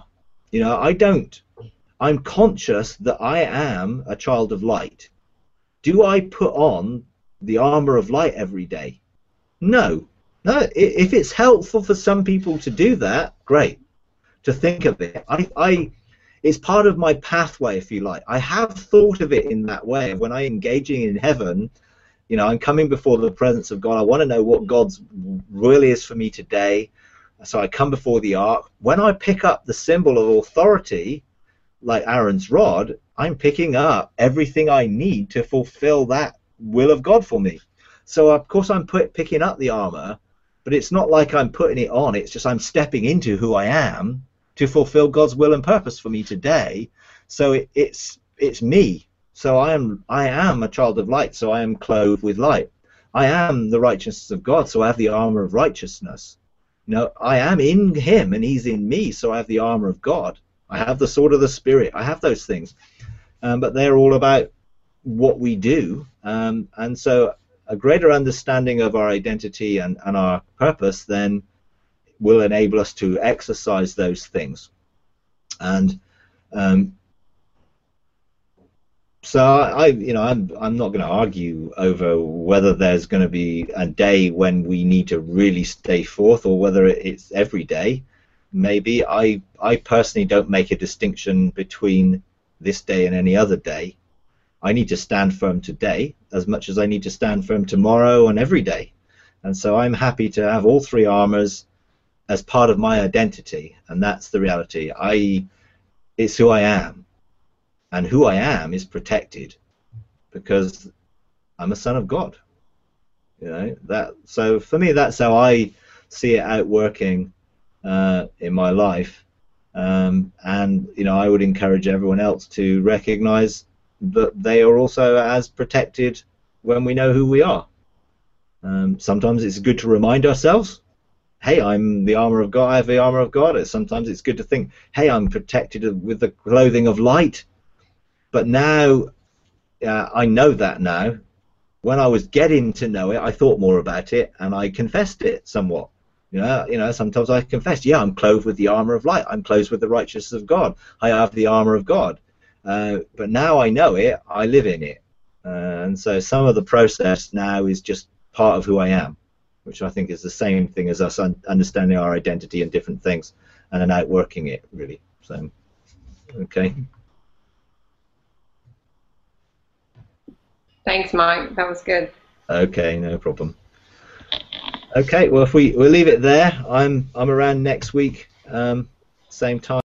I'm conscious that I am a child of light. Do I put on the armor of light every day? No. If it's helpful for some people to do that, great. To think of it, it's part of my pathway, if you like. I have thought of it in that way. When I'm engaging in heaven, I'm coming before the presence of God. I want to know what God's really is for me today. So I come before the ark. When I pick up the symbol of authority, like Aaron's rod, I'm picking up everything I need to fulfill that will of God for me. So of course I'm picking up the armor, but it's not like I'm putting it on. It's just I'm stepping into who I am to fulfill God's will and purpose for me today. So it's me. So I am a child of light, so I am clothed with light. I am the righteousness of God, so I have the armor of righteousness. You know, I am in him and he's in me, so I have the armor of God. I have the sword of the Spirit. I have those things. But they're all about what we do. And so a greater understanding of our identity and our purpose then will enable us to exercise those things. And so I'm not going to argue over whether there's going to be a day when we need to really stay forth or whether it's every day. Maybe I personally don't make a distinction between this day and any other day. I need to stand firm today as much as I need to stand firm tomorrow and every day. And so I'm happy to have all three armors as part of my identity, and that's the reality. It's who I am. And who I am is protected because I'm a son of God. You know, so for me, that's how I see it outworking in my life. And you know, I would encourage everyone else to recognize that they are also as protected when we know who we are. Sometimes it's good to remind ourselves, hey, I'm the armor of God, I have the armor of God. Sometimes it's good to think, hey, I'm protected with the clothing of light. But now, I know that now. When I was getting to know it, I thought more about it and I confessed it somewhat. You know, sometimes I confess, yeah, I'm clothed with the armor of light. I'm clothed with the righteousness of God. I have the armor of God. But now I know it, I live in it. And so some of the process now is just part of who I am, which I think is the same thing as us understanding our identity and different things and then outworking it, really. So, okay. Thanks, Mike. That was good. Okay, no problem. Okay, well, if we'll leave it there. I'm around next week, same time.